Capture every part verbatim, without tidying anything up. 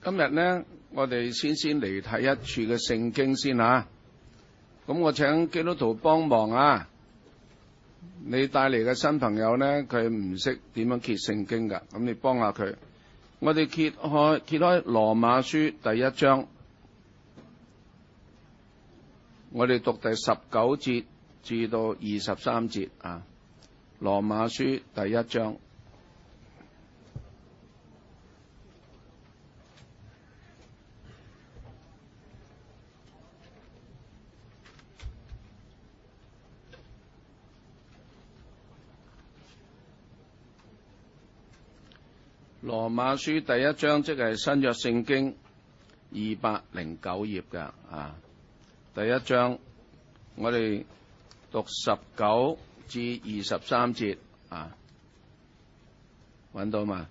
今日呢，我哋先先嚟睇一處嘅聖經先吓。咁我請基督徒幫忙啊！你帶嚟嘅新朋友呢，佢唔識點樣揭聖經噶，咁你幫下佢。我哋揭開揭開羅馬書第一章，我哋讀第十九節至到二十三節啊。羅馬書第一章。羅馬書第一章即係新約聖經二百零九頁㗎啊！第一章我哋讀十九至二十三節啊，揾到嘛？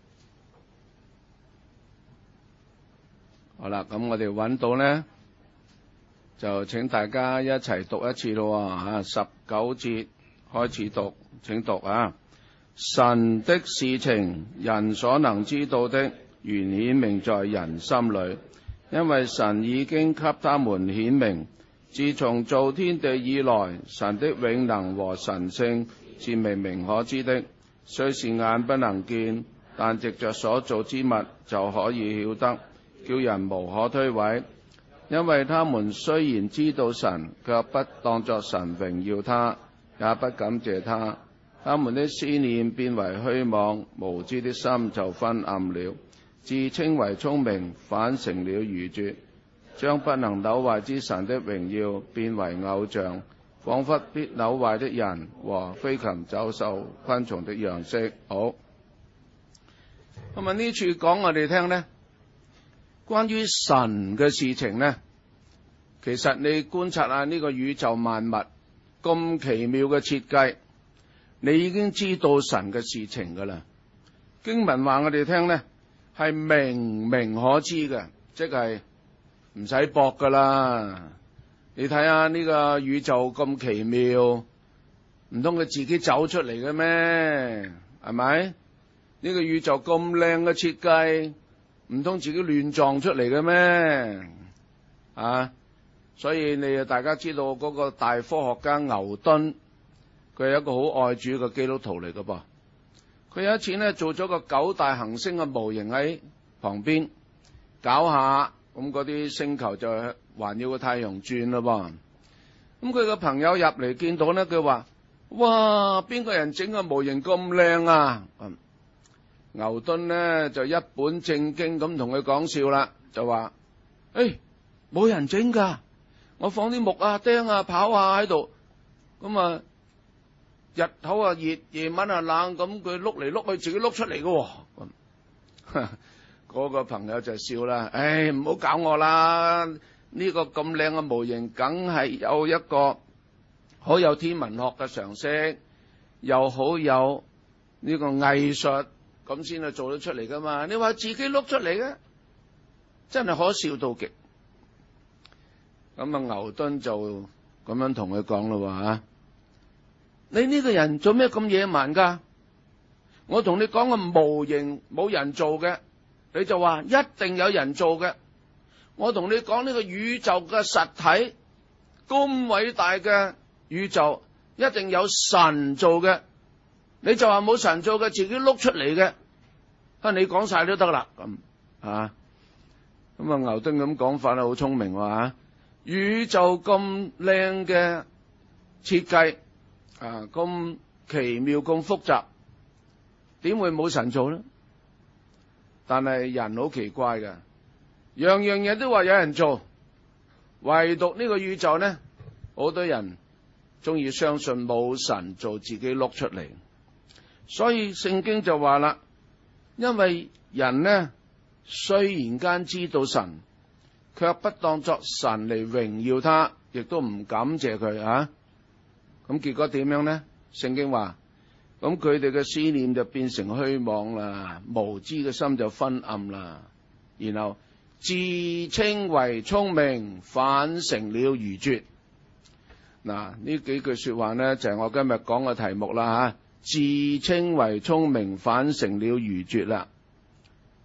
好啦，咁我哋揾到咧，就請大家一齊讀一次咯啊！十九節開始讀，請讀啊！神的事情，人所能知道的，原顯明在人心裏，因為神已經給他們顯明。自從造天地以來，神的永能和神性是明明可知的，雖是眼不能見，但藉着所造之物就可以曉得，叫人無可推諉。因為他們雖然知道神，卻不當作神榮耀他，也不感謝他。他們的思念變為虛妄，無知的心就昏暗了。自稱為聰明，反成了愚拙，將不能朽壞之神的榮耀變為偶像，仿佛必朽壞的人和飛禽走獸、昆蟲的樣式。好，咁啊呢處講我哋聽呢，關於神嘅事情呢，其實你觀察下呢個宇宙萬物咁奇妙嘅設計，你已經知道神嘅事情噶啦。經文話我哋聽呢，係明明可知嘅，即係唔使搏噶啦。你睇下呢個宇宙咁奇妙，唔通佢自己走出嚟嘅咩？係咪？呢個宇宙咁靚嘅設計，唔通自己亂撞出嚟嘅咩？啊！所以你大家知道嗰個大科學家牛頓，佢係一個好愛主嘅基督徒嚟嘅噃。佢有一次呢，做咗個九大行星嘅模型喺旁邊搞下，咁嗰啲星球就環繞個太陽轉咯噃。咁佢個朋友入嚟見到呢，佢話：哇，邊個人整個模型咁靚啊？嗯，牛頓呢就一本正經咁同佢講笑啦，就話：誒，冇人整噶，我放啲木啊、釘啊、刨啊喺度，咁啊。日頭啊熱，夜晚啊冷，咁佢碌嚟碌去，自己碌出嚟嘅。咁，嗰個朋友就笑啦，唉，唔好搞我啦！呢個咁靚嘅模型，梗係有一個好有天文學嘅常識，又好有呢個藝術，咁先係做得出嚟噶嘛。你話自己碌出嚟嘅，真係可笑到極。咁啊，牛頓就咁樣同佢講咯吓。你呢個人做咩咁野蠻噶？我同你講個模型冇人做嘅，你就話一定有人做嘅。我同你講呢個宇宙嘅實體咁偉大嘅宇宙，一定有神做嘅，你就話冇神做嘅，自己碌出嚟嘅。啊，你講晒都得啦，咁啊，咁啊牛頓咁講法咧，好聰明喎。宇宙咁靚嘅設計。啊，咁奇妙咁複雜，點會冇神做呢？但係人好奇怪嘅，樣樣嘢都話有人做，唯獨呢個宇宙呢，好多人中意相信冇神做，自己碌出嚟。所以聖經就話啦，因為人呢雖然間知道神，卻不當作神嚟榮耀他，亦都唔感謝佢啊。咁結果點樣呢？聖經話，咁佢哋嘅思念就變成虛妄啦，無知嘅心就昏暗啦，然後自稱為聰明，反成了愚拙。嗱，呢幾句說話呢，就係我今日講嘅題目啦吓，自稱為聰明，反成了愚拙啦。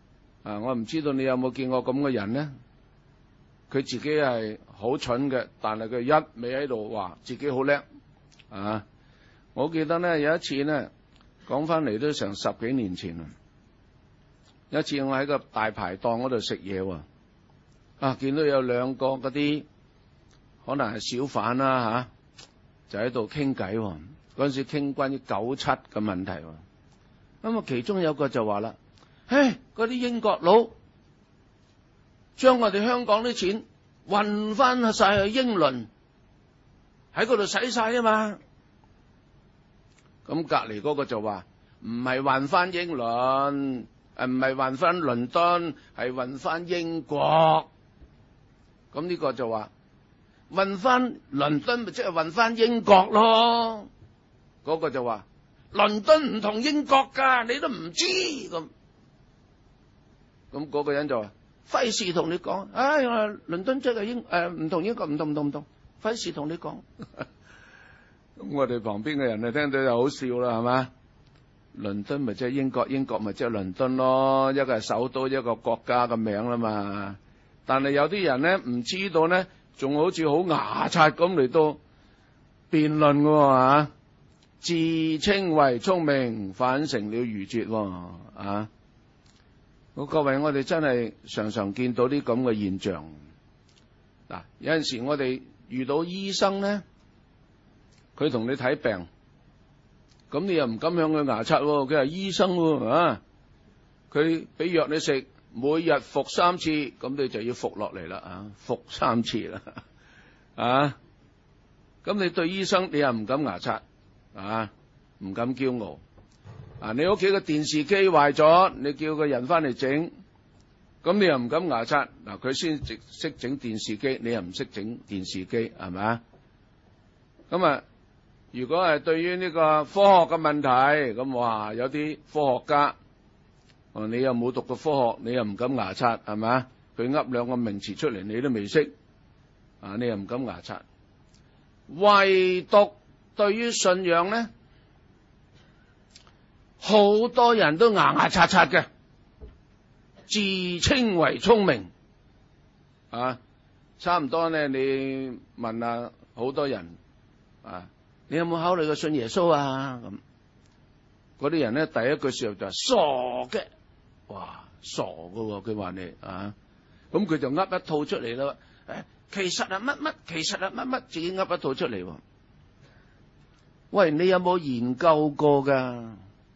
啊，我唔知道你有冇見過咁嘅人呢？佢自己係好蠢嘅，但係佢一味喺度話自己好叻啊！我記得呢，有一次呢，講翻嚟都成十幾年前啦。有一次我喺個大排檔嗰度食嘢喎，啊，見到有兩個嗰啲可能係小販啦吓，就喺度傾偈。嗰陣時傾關於九七嘅問題。咁啊，其中有個就話啦：唉，嗰啲英國佬將我哋香港啲錢運翻晒去英倫，喺嗰度使晒啊嘛。咁隔籬嗰個就話唔係運翻英倫，誒唔係運翻倫敦，係運翻英國。咁呢個就話運翻倫敦咪即係運翻英國咯。嗰個就話倫敦唔同英國噶，你都唔知咁。咁嗰個人就話費事同你講，唉，倫敦即係英誒唔同英國，唔同唔同唔同，費事同你講。咁我哋旁邊嘅人啊聽到就好笑啦，係嘛？倫敦咪即係英國，英國咪即係倫敦咯，一個係首都，一個國家嘅名啦嘛。但係有啲人咧唔知道咧，仲好似好牙刷咁嚟到辯論嘅吓，自稱為聰明，反成了愚拙啊！好，各位，我哋真係常常見到啲咁嘅現象。嗱，有陣時我哋遇到醫生咧，佢同你睇病，咁你又唔敢向佢牙刷，佢係醫生啊，佢俾藥你食，每日服三次，咁你就要服落嚟啦啊，服三次啦啊，咁你對醫生你又唔敢牙刷啊，唔敢驕傲。啊！你屋企個電視機壞咗，你叫個人翻嚟整，咁你又唔敢牙刷。嗱，佢先識整電視機，你又唔識整電視機，係咪啊？咁啊，如果係對於呢個科學嘅問題，咁哇，有啲科學家，哦，你又冇讀過科學，你又唔敢牙刷，係咪啊？佢噏兩個名詞出嚟，你都未識，啊，你又唔敢牙刷。唯獨對於信仰咧，好多人都牙牙刷刷嘅，自稱為聰明啊！差唔多咧，你問下好多人啊，你有冇考慮過信耶穌啊？咁嗰啲人咧，第一句說話就係傻嘅，哇，傻㗎喎！佢話你啊，咁佢就噏一套出嚟啦。誒，其實係乜乜，其實係乜乜，自己噏一套出嚟。喂，你有冇研究過㗎？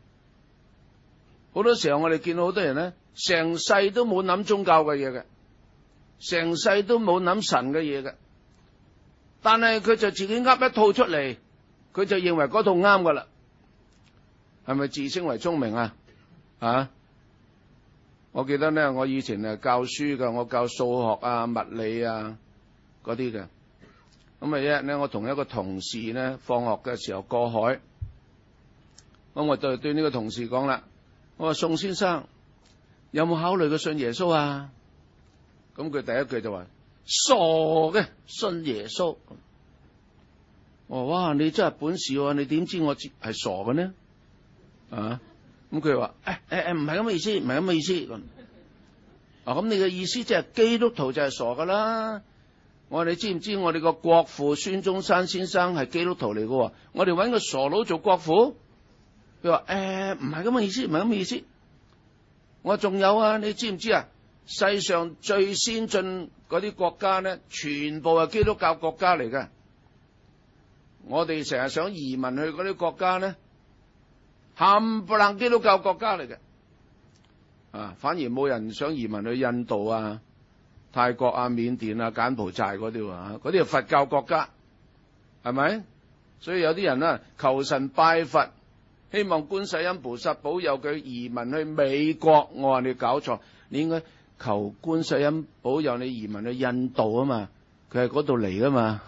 好多時候我哋見到好多人咧，成世都冇諗宗教嘅嘢嘅，成世都冇諗神嘅嘢嘅，但係佢就自己噏一套出嚟，佢就認為嗰套啱噶啦，係咪自稱為聰明啊？啊！我記得咧，我以前係教書噶，我教數學啊、物理啊嗰啲嘅，咁啊一日咧，我同一個同事咧放學嘅時候過海，咁我就對呢個同事講啦。我話宋先生有冇考慮過信耶穌啊？咁佢第一句就話傻嘅，信耶穌。我話哇，你真係本事喎！你點知我係傻嘅呢？啊，咁佢話誒誒誒，唔係咁嘅意思，唔係咁嘅意思。啊，咁你嘅意思即係基督徒就係傻噶啦？我話你知唔知我哋個國父孫中山先生係基督徒嚟嘅？我哋搵個傻佬做國父？佢話誒，唔係咁嘅意思，唔係咁嘅意思。我仲有啊，你知唔知啊？世上最先進嗰啲國家咧，全部係基督教國家嚟嘅。我哋成日想移民去嗰啲國家咧，冚唪唥基督教國家嚟嘅。啊，反而冇人想移民去印度啊、泰國啊、緬甸啊、柬埔寨嗰啲啊，嗰啲係佛教國家，係咪？所以有啲人啊，求神拜佛。希望觀世音菩薩保佑佢移民去美國，我話你搞錯，你應該求觀世音保佑你移民去印度啊嘛，佢係嗰度嚟噶嘛。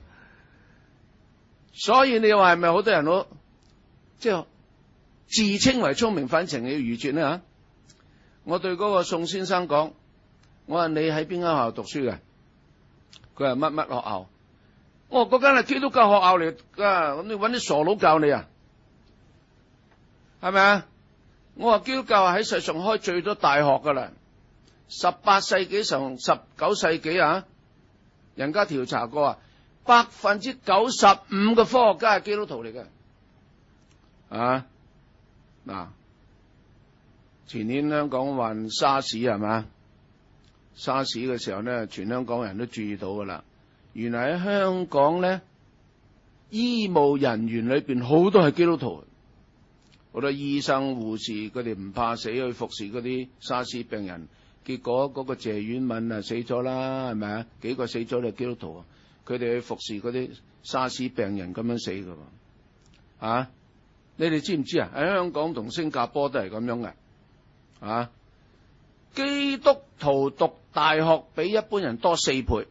所以你話係咪好多人都即係自稱為聰明，反成了愚拙呢？吓？我對嗰個宋先生講，我話你喺邊間學校讀書嘅？佢話乜乜學校？我話嗰間係基督教學校嚟噶，咁你搵啲傻佬教你啊？係咪啊？我話基督教喺世上開最多大學噶啦， 十八世紀上十九世紀啊，人家調查過啊，百分之九十五嘅科學家係基督徒嚟嘅。啊，嗱，前年香港患沙士係嘛？沙士嘅時候咧，全香港人都注意到噶啦。原來喺香港咧，醫務人員裏邊好多係基督徒，好多醫生護士佢哋唔怕死去服侍嗰啲沙士病人。結果嗰個謝婉敏啊死咗啦，係咪啊？幾個死咗都係基督徒啊！佢哋去服侍嗰啲沙士病人咁樣死噶，啊！你哋知唔知啊？喺香港同新加坡都係咁樣嘅，啊！基督徒讀大學比一般人多四倍，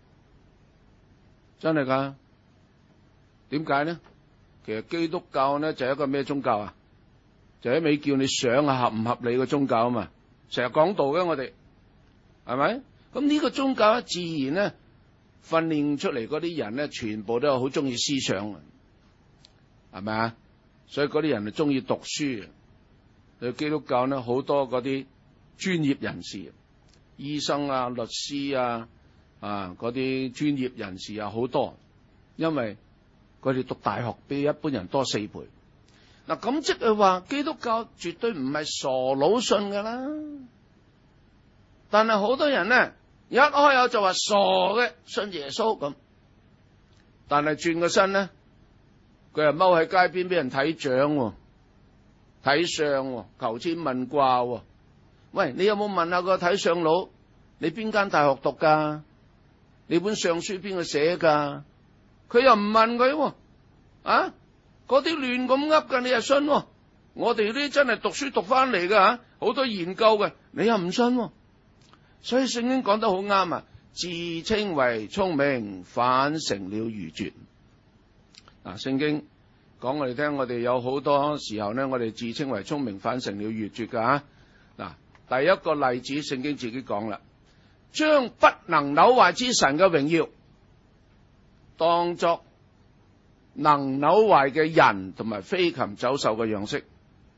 真係噶？點解呢？其實基督教呢就係一個咩宗教啊？就一味叫你想啊合唔合理嘅宗教啊嘛，成日講道嘅我哋係咪？咁呢個宗教咧自然咧訓練出嚟嗰啲人咧，全部都係好中意思想，係咪啊？所以嗰啲人係中意讀書。佢基督教咧好多嗰啲專業人士，醫生啊、律師啊、啊嗰啲專業人士啊好多，因為佢哋讀大學比一般人多四倍。嗱，咁即係話基督教絕對唔係傻佬信噶啦。但係好多人咧一開口就話傻嘅信耶穌咁，但係轉個身咧，佢又踎喺街邊俾人睇掌、睇相、求籤問卦。喂，你有冇問下個睇相佬？你邊間大學讀噶？你本相書邊個寫噶？佢又唔問佢，啊？嗰啲亂咁噏噶，你又信？我哋啲真係讀書讀翻嚟噶吓，好多研究嘅，你又唔信？所以聖經講得好啱啊！自稱為聰明，反成了愚拙。嗱，聖經講我哋聽，我哋有好多時候呢，我哋自稱為聰明，反成了愚拙噶吓。嗱，第一個例子，聖經自己講啦，將不能朽壞之神嘅榮耀當作能朽壞嘅人同埋飛禽走獸嘅樣式。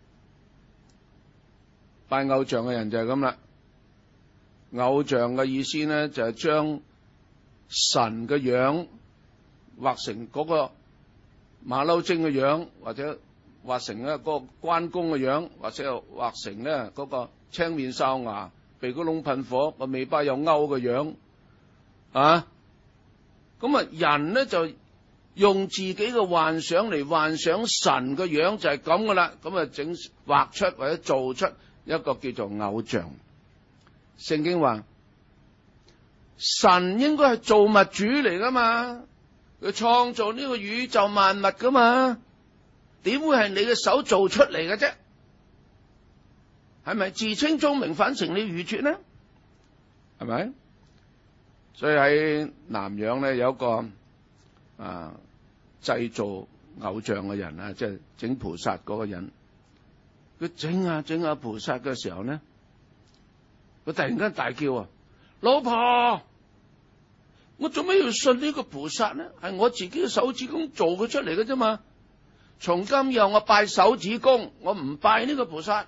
拜偶像嘅人就係咁啦。偶像嘅意思呢，就係將神嘅樣畫成嗰個馬騮精嘅樣，或者畫成咧嗰個關公嘅樣，或者畫成咧嗰個青面獠牙、鼻哥窿噴火、個尾巴有勾嘅樣啊。咁啊，人呢就用自己嘅幻想嚟幻想神嘅樣，就係咁噶啦。咁啊，整畫出或者做出一個叫做偶像。聖經話神應該係造物主嚟噶嘛，佢創造呢個宇宙萬物噶嘛，點會係你嘅手做出嚟嘅啫？係咪自稱聰明反成了愚拙呢？係咪？所以喺南洋咧有一個啊製造偶像嘅人啊，即係整菩薩嗰個人，佢整下整下菩薩嘅時候呢，佢突然間大叫啊！老婆，我做咩要信呢個菩薩呢？係我自己嘅手指公做佢出嚟嘅啫嘛。從今以後我拜手指公，我唔拜呢個菩薩。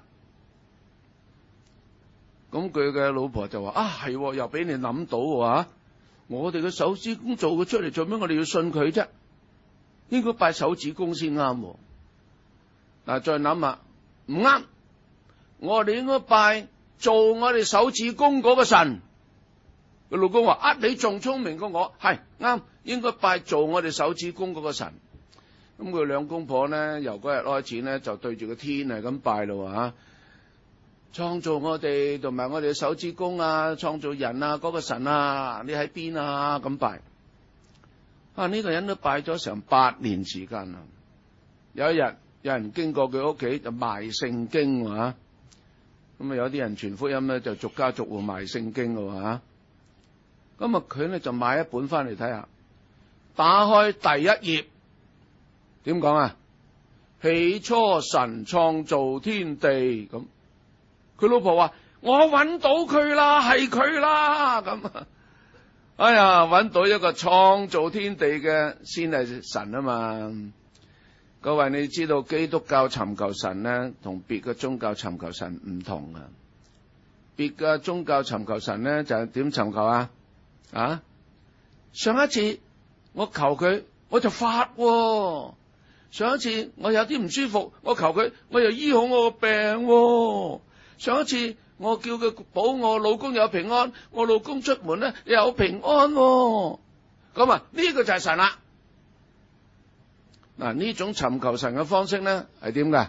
咁佢嘅老婆就話：啊，係又俾你諗到喎，我哋嘅手指公做佢出嚟，做咩我哋要信佢啫？應該拜手指公先啱。嗱，再諗下，唔啱，我哋應該拜做我哋手指公嗰個神。佢老公話：啊，你仲聰明過我，係啱，應該拜做我哋手指公嗰個神。咁佢兩公婆呢，由嗰日開始呢，就對住個天係咁拜咯吓，創造我哋同埋我哋嘅手指公啊，創造人啊，嗰個神啊，你喺邊啊？咁拜啊！呢個人都拜咗成八年時間啦。有一日有人經過佢屋企就賣聖經啊，咁啊有啲人傳福音咧就逐家逐戶賣聖經咯吓。咁啊佢咧就買一本翻嚟睇下，打開第一頁，點講啊？起初神創造天地，咁佢老婆話：我揾到佢啦，係佢啦，咁哎呀，揾到一個創造天地嘅先係神啊嘛！各位你知道基督教尋求神咧，同別嘅宗教尋求神唔同啊！ 別嘅宗教尋求神咧，就係點尋求啊？啊！上一次我求佢，我就發喎；上一次我有啲唔舒服，我求佢，我又醫好我個病喎；上一次我叫佢保我老公有平安，我老公出門咧有平安喎。咁啊，呢個就係神啦。嗱，呢種尋求神嘅方式咧係點噶？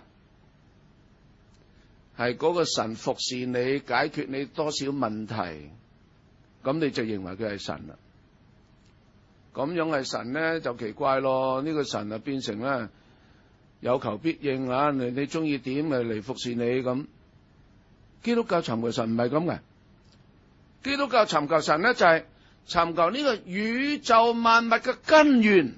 係嗰個神服侍你，解決你多少問題，咁你就認為佢係神啦。咁樣係神咧就奇怪咯，呢個神啊變成咧有求必應啊！你你中意點咪嚟服侍你咁。基督教尋求神唔係咁嘅，基督教尋求神咧就係尋求呢個宇宙萬物嘅根源。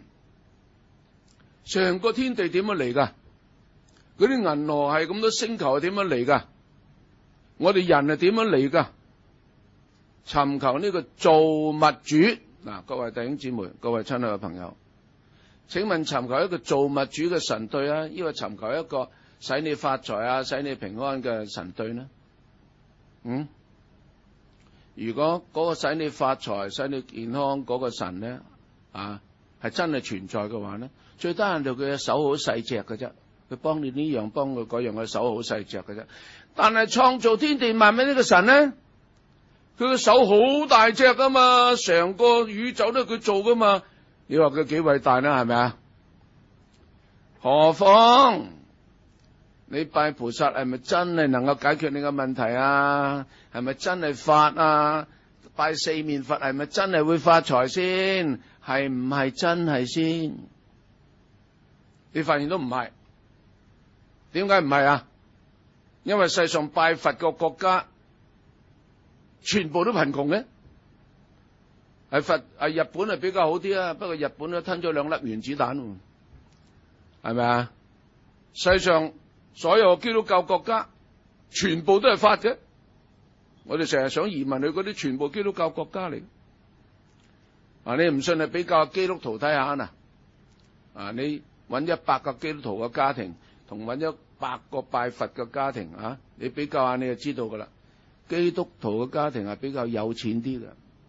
成個天地點樣嚟噶？嗰啲銀河係咁多星球係點樣嚟噶？我哋人係點樣嚟噶？尋求呢個造物主。嗱，各位弟兄姊妹，各位親愛嘅朋友，請問尋求一個造物主嘅神對啊，抑或尋求一個使你發財啊、使你平安嘅神對呢？嗯？如果嗰個使你發財、使你健康嗰個神咧，啊，係真係存在嘅話咧，最低限度佢嘅手好細隻嘅啫，佢幫你呢樣幫佢嗰樣嘅手好細隻嘅啫。但係創造天地萬物呢個神咧，佢嘅手好大隻噶嘛，成個宇宙都係佢做噶嘛。你話佢幾偉大啦，係咪啊？何況你拜菩薩係咪真係能夠解決你嘅問題啊？係咪真係發啊？拜四面佛係咪真係會發財先？係唔係真係先？你發現都唔係。點解唔係啊？因為世上拜佛嘅國家全部都貧窮嘅，係佛係日本係比較好啲啊。不過日本都吞咗兩粒原子彈，係咪啊？世上所有基督教國家全部都係發嘅，我哋成日想移民去嗰啲全部基督教國家嚟。啊，你唔信係比較基督徒睇下嗱，啊，你揾一百個基督徒嘅家庭，同揾一百個拜佛嘅家庭啊，你比較下你就知道噶啦。基督徒嘅家庭係比較有錢啲嘅，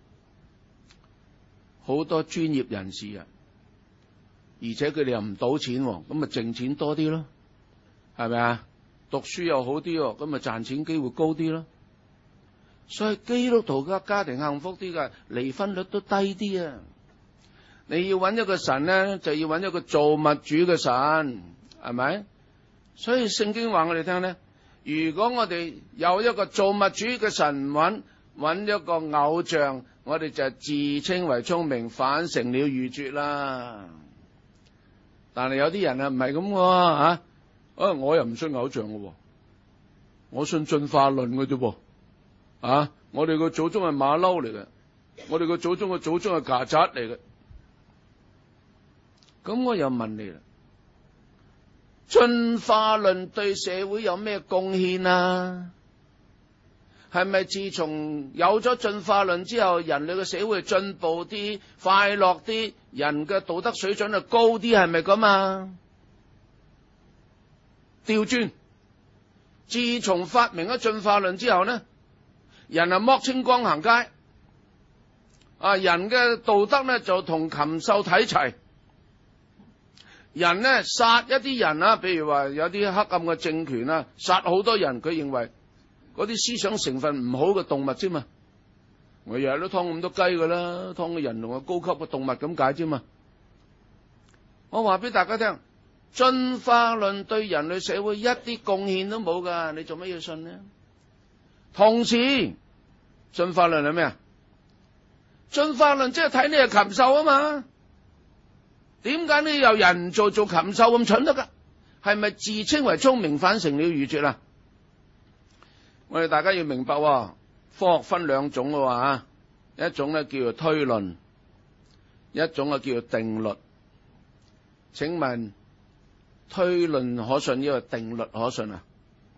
好多專業人士啊，而且佢哋又唔賭錢，咁咪淨錢多啲咯，係咪啊？讀書又好啲，咁咪賺錢機會高啲咯。所以基督徒嘅家庭幸福啲嘅，離婚率都低啲啊！你要揾一個神咧，就要揾一個造物主嘅神，係咪？所以聖經話我哋聽咧，如果我哋有一個造物主嘅神，揾揾一個偶像，我哋就自稱為聰明，反成了愚拙啦。但係有啲人啊唔係咁喎，啊，啊我又唔信偶像嘅，我信進化論嘅啫。啊！我哋個祖宗係馬騮嚟嘅，我哋個祖宗嘅祖宗係曱甴嚟嘅。咁我又問你啦，進化論對社會有咩貢獻啊？係咪自從有咗進化論之後，人類嘅社會進步啲、快樂啲，人嘅道德水準就高啲？係咪咁啊？調轉，自從發明咗進化論之後呢，人啊剝清光行街，啊人嘅道德呢就同禽獸睇齊，人呢殺一啲人啊，譬如話有啲黑暗嘅政權啊，殺好多人，佢認為嗰啲思想成分唔好嘅動物啫嘛，我日日都劏咁多雞噶啦，劏嘅人同個高級嘅動物咁解啫嘛。我話俾大家聽，進化論對人類社會一啲貢獻都冇噶，你做乜要信呢？同時，進化論係咩啊？進化論即係睇你係禽獸啊嘛？點解你由人做做禽獸咁蠢得噶？係咪自稱為聰明反成了愚拙啊？我哋大家要明白，科學分兩種嘅話，一種咧叫做推論，一種啊叫做定律。請問推論可信，抑或定律可信啊？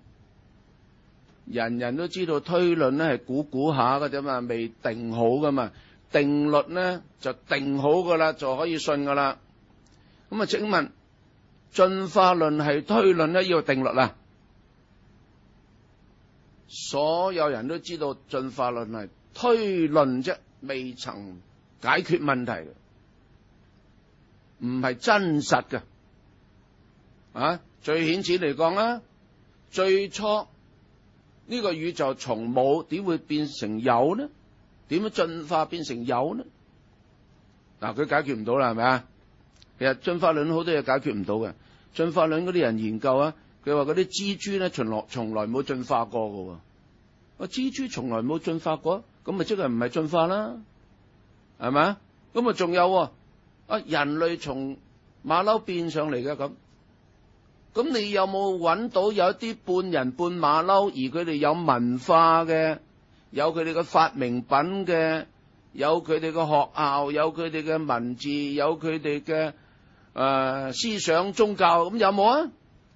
人人都知道推論咧係估估下嘅啫嘛，未定好噶嘛。定律咧就定好噶啦，就可以信噶啦。咁啊，請問進化論係推論咧，要定律啊？ 所有人都知道進化論係推論啫，未曾解決問題嘅，唔係真實嘅。啊，最顯淺嚟講啦，最初呢個宇宙從冇點會變成有呢？點樣進化變成有呢？嗱，佢解決唔到啦，係咪啊？其實進化論好多嘢解決唔到嘅。進化論嗰啲人研究啊，佢話嗰啲蜘蛛咧，從來從來冇進化過嘅。啊，蜘蛛從來冇進化過，咁咪即係唔係進化啦？係咪啊？咁啊，仲有啊，人類從馬騮變上嚟嘅咁。咁你有冇揾到有一啲半人半馬騮，而佢哋有文化嘅，有佢哋嘅發明品嘅，有佢哋嘅學校，有佢哋嘅文字，有佢哋嘅誒思想宗教，咁有冇啊？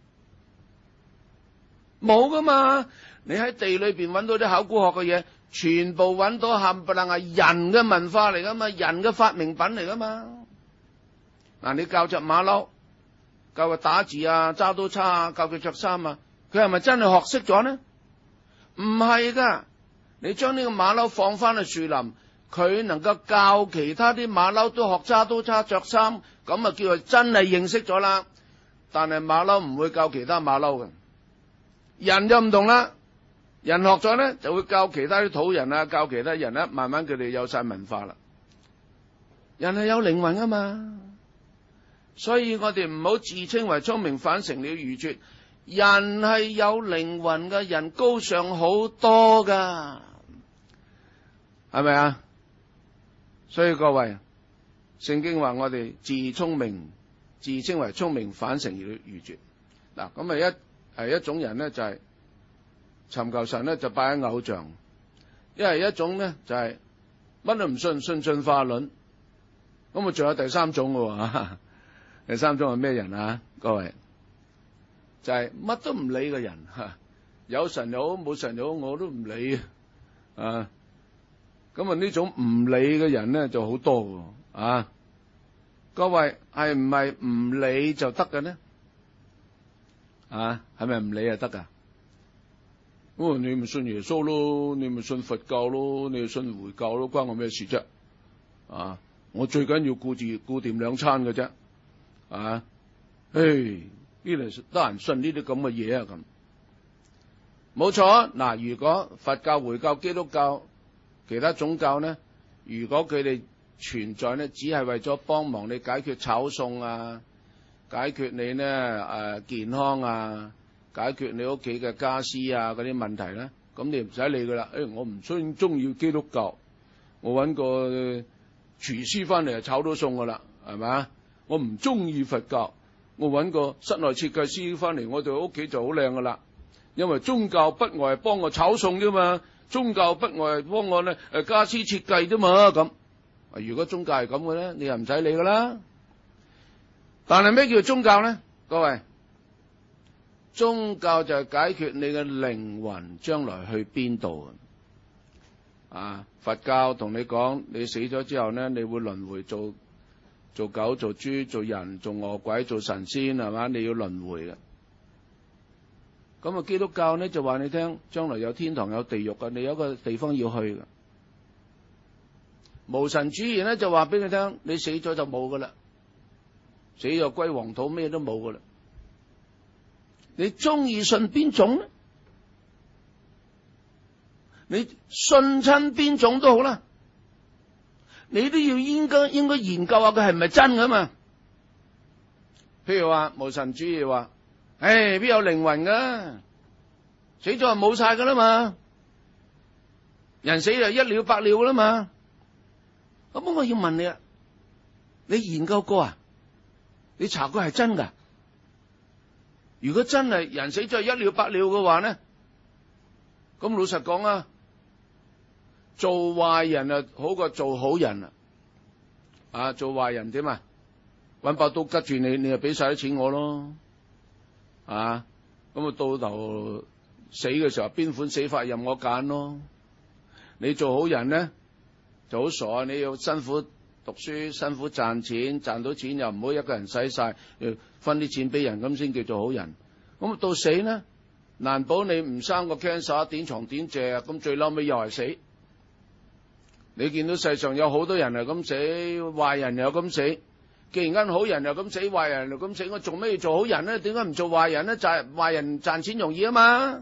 冇噶嘛！你喺地裏邊揾到啲考古學嘅嘢，全部揾到冚唪唥係人嘅文化嚟噶嘛，人嘅發明品嚟噶嘛。嗱，你教隻馬騮，教佢打字啊、揸刀叉啊、教佢着衫啊，佢係咪真係學識咗呢？唔係噶，你將呢個馬騮放翻去樹林，佢能夠教其他啲馬騮都學揸刀叉、着衫，咁啊叫佢真係認識咗啦。但係馬騮唔會教其他馬騮嘅，人就唔同啦。人學咗咧，就會教其他啲土人啊，教其他人咧，慢慢佢哋有晒文化啦。人係有靈魂噶嘛。所以我哋唔好自稱為聰明，反成了愚拙。人係有靈魂嘅，人高尚好多噶，係咪啊？所以各位，聖經話我哋自聰明，自稱為聰明，反成了愚拙。嗱，咁啊一係一種人咧，就係尋求神咧，就拜喺偶像；一係一種咧，就係乜都唔信，信進化論。咁啊，仲有第三種嘅。第三種係咩人啊？各位，就係、是、乜都唔理嘅人，有神又好，冇神又好，我都唔理啊！咁啊，呢種唔理嘅人咧就好多啊！各位，係唔係唔理就得嘅呢？啊，係咪唔理就得噶？哦，你咪信耶穌咯，你咪信佛教咯，你咪信回教咯，關我咩事啫？啊，我最緊要顧住顧掂兩餐嘅啫。啊，唉，呢度得人信呢啲咁嘅嘢啊，咁冇錯。嗱，如果佛教、回教、基督教、其他宗教呢，如果佢哋存在呢，只係為咗幫忙你解決炒餸啊，解決你呢誒、呃、健康啊，解決你屋企嘅家私啊嗰啲問題咧，咁你唔使理噶啦。誒、哎，我唔中中意基督教，我搵個廚師翻嚟就炒到餸噶啦，係咪？我唔中意佛教，我搵個室內設計師翻嚟，我哋屋企就好靚噶啦。因為宗教不外係幫我炒餸啫嘛，宗教不外係幫我咧誒家私設計啫嘛。咁如果宗教係咁嘅咧，你又唔使理噶啦。但係咩叫宗教咧？各位，宗教就係解決你嘅靈魂將來去邊度啊？佛教同你講，你死咗之後咧，你會輪迴做。做狗、做豬、做人、做餓鬼、做神仙，係嘛？你要輪迴嘅。咁啊，基督教呢就話你聽，將來有天堂有地獄嘅，你有一個地方要去嘅。無神主義呢就話俾你聽，你死咗就冇噶啦，死咗歸黃土，咩都冇噶啦。你中意信邊種呢？你信親邊種都好啦。你都要應該應該研究下佢係咪真噶嘛？譬如話無神主義話，唉，邊有靈魂噶？死咗就冇晒噶啦嘛，人死就一了百了噶啦嘛。咁我要問你啊，你研究過啊？你查過係真噶？如果真係人死咗一了百了嘅話呢，咁老實講啊。做壞人啊，好過做好人啊！啊，做壞人點啊？搵把刀拮住你，你就俾晒啲錢我咯。啊，咁啊到頭死嘅時候，邊款死法任我揀咯。你做好人咧就好傻啊！你要辛苦讀書，辛苦賺錢，賺到錢又唔好一個人使晒，要分啲錢俾人，咁先叫做好人。咁到死呢， 難保你唔生個 cancer， 點床點借，咁最嬲尾又係死。你見到世上有好多人係咁死，壞人又咁死。既然間好人又咁死，壞人又咁死，我做咩要做好人呢？點解唔做壞人呢？賺壞人賺錢容易啊嘛。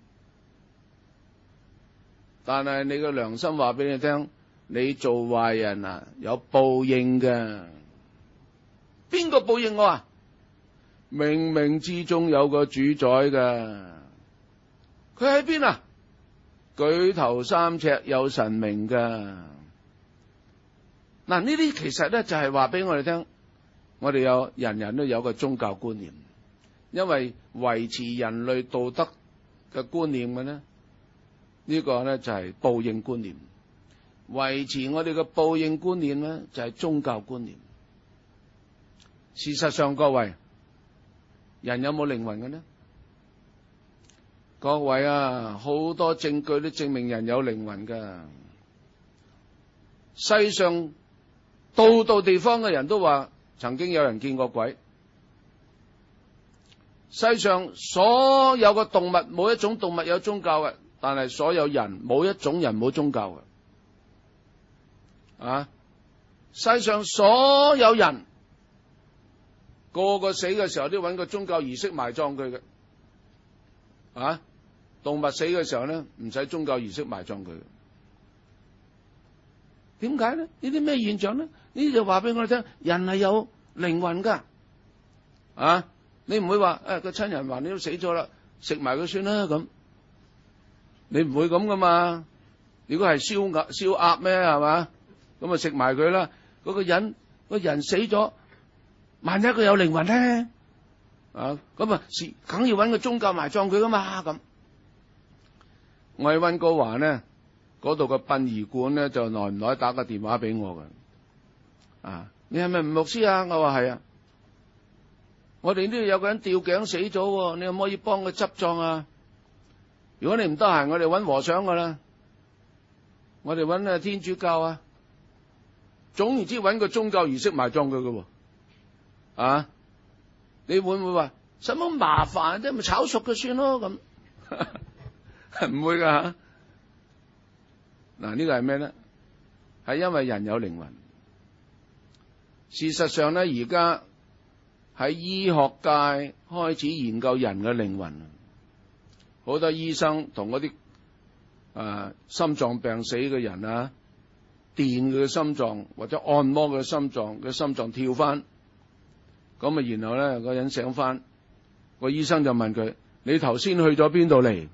但係你個良心話俾你聽，你做壞人啊，有報應㗎。邊個報應我啊？冥冥之中有個主宰㗎。佢喺邊啊？舉頭三尺有神明㗎。嗱，呢啲其實咧就係話俾我哋聽。我哋有人人都有個宗教觀念，因為維持人類道德嘅觀念嘅呢，呢個呢就係報應觀念。維持我哋嘅報應觀念呢，就係宗教觀念。事實上，各位，人有冇靈魂嘅呢？各位啊，好多證據都證明人有靈魂㗎。世上到到地方嘅人都話，曾經有人見過鬼。世上所有嘅動物，冇一種動物有宗教嘅，但係所有人冇一種人冇宗教嘅。啊！世上所有人個個死嘅時候都揾個宗教儀式埋葬佢嘅。啊！動物死嘅時候咧，唔使宗教儀式埋葬佢嘅。點解咧？呢啲咩現象咧？呢啲就話俾我哋聽，人係有靈魂噶。啊！你唔會話誒個親人話你都死咗啦，食埋佢算啦咁。你唔會咁噶嘛？如果係燒鴨燒鴨咩係嘛？咁啊食埋佢啦。嗰個人個人死咗，萬一佢有靈魂咧，啊咁啊是梗要揾個宗教埋葬佢噶嘛咁。我喺溫哥華呢，嗰度個殯儀館咧就耐唔耐打個電話俾我嘅。啊，你係咪吳牧師啊？我話係啊。我哋呢度有個人吊頸死咗，你可唔可以幫佢執葬啊？如果你唔得閒，我哋揾和尚噶啦，我哋揾啊天主教啊，總言之揾個宗教儀式埋葬佢嘅。啊，你會唔會話使乜麻煩啫？咪炒熟佢算咯咁。唔會噶吓。嗱，呢個係咩咧？係因為人有靈魂。事實上咧，而家喺醫學界開始研究人嘅靈魂。好多醫生同嗰啲啊心臟病死嘅人啊，電佢嘅心臟或者按摩佢嘅心臟，佢心臟跳翻，咁啊然後咧個人醒翻，個醫生就問佢：你頭先去咗邊度嚟？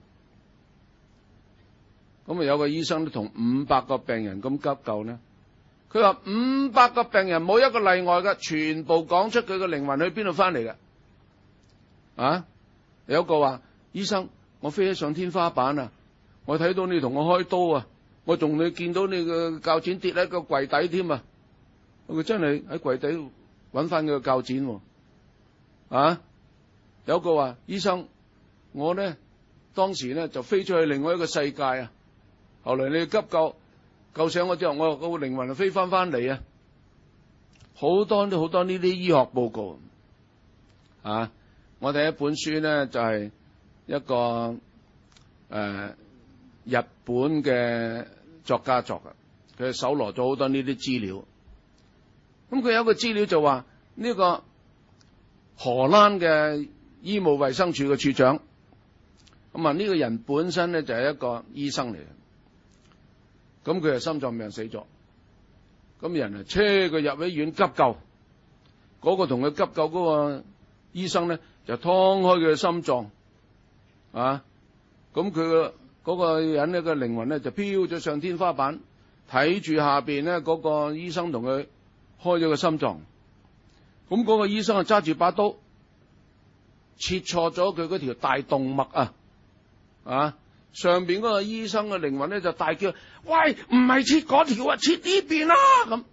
咁啊有個醫生都同五百個病人咁急救呢，佢話五百個病人冇一個例外嘅，全部講出佢個靈魂去邊度翻嚟嘅。啊，有一個話：醫生，我飛咗上天花板啊！我睇到你同我開刀啊！我仲你見到你個鉸剪跌喺個櫃底添啊！佢真係喺櫃底揾翻佢個鉸剪喎。啊，有一個話：醫生，我呢當時呢就飛出去另外一個世界啊！後來你急救救醒我之後，我個靈魂就飛翻翻嚟啊！好多都好多呢啲醫學報告啊！我哋一本書呢就係、是、一個誒、呃、日本嘅作家作嘅，佢搜羅咗好多呢啲資料。咁佢有一個資料就話呢、這個荷蘭嘅醫務衛生署嘅處長，咁啊呢個人本身呢就係、是、一個醫生嚟嘅。咁佢係心臟病死咗，咁人啊車佢入醫院急救，嗰、那個同佢急救嗰個醫生咧就劏開佢嘅心臟，啊，咁佢個嗰個人呢個靈魂咧就飄咗上天花板，睇住下邊咧嗰個醫生同佢開咗個心臟，咁嗰個醫生啊揸住把刀切錯咗佢嗰條大動脈啊，啊！上邊嗰個醫生嘅靈魂咧就大叫：喂，唔係切嗰條啊，切呢邊啦！咁，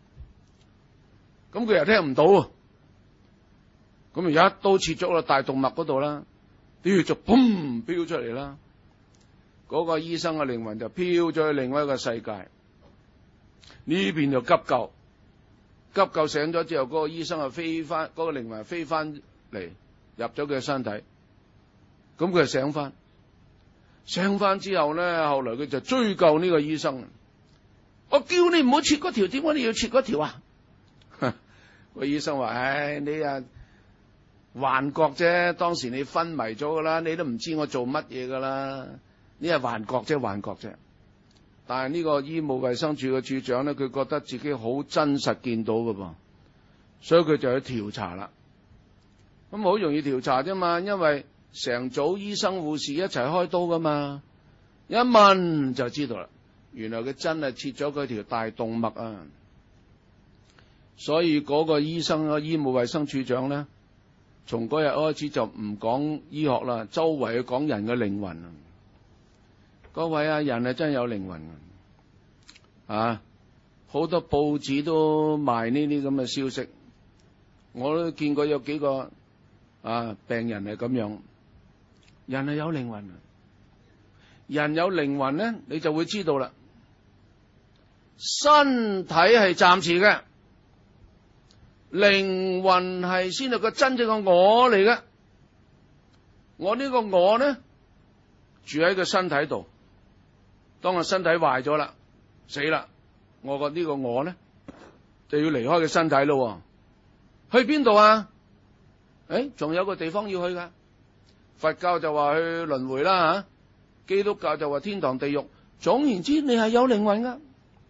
咁佢又聽唔到，咁啊有一刀切咗個大動脈嗰度啦，啲血就砰飆出嚟啦。嗰個醫生嘅靈魂就飄咗去另外一個世界，呢邊就急救，急救醒咗之後，嗰個醫生啊飛翻，嗰個靈魂飛翻嚟入咗佢嘅身體。 咁佢就醒翻，醒翻之後咧，後來佢就追究呢個醫生。我叫你唔好切嗰條，點解你要切嗰條啊？個醫生話：唉，你啊幻覺啫，當時你昏迷咗噶啦，你都唔知我做乜嘢噶啦，呢係幻覺啫，幻覺啫。但係呢個醫務衛生署嘅署長咧，佢覺得自己好真實見到噶噃，所以佢就去調查啦。咁好容易調查啫嘛，因為成組醫生護士一齊開刀噶嘛，一問就知道啦。原來佢真係切咗佢條大動脈啊！所以嗰個醫生啊，醫務衛生署長咧，從嗰日開始就唔講醫學啦，周圍去講人嘅靈魂啊！各位啊，人係真係有靈魂啊！好多報紙都賣呢啲咁嘅消息，我都見過有幾個啊病人係咁樣，人係有靈魂，人有靈魂咧，你就會知道啦。身體係暫時嘅，靈魂係先係個真正嘅我嚟嘅。我呢個我呢，住喺個身體度，當個身體壞咗啦，死啦，我個呢個我呢，就要離開個身體咯。去邊度啊？誒，仲有個地方要去噶。佛教就話去輪迴啦吓，基督教就話天堂地獄。總言之，你係有靈魂噶。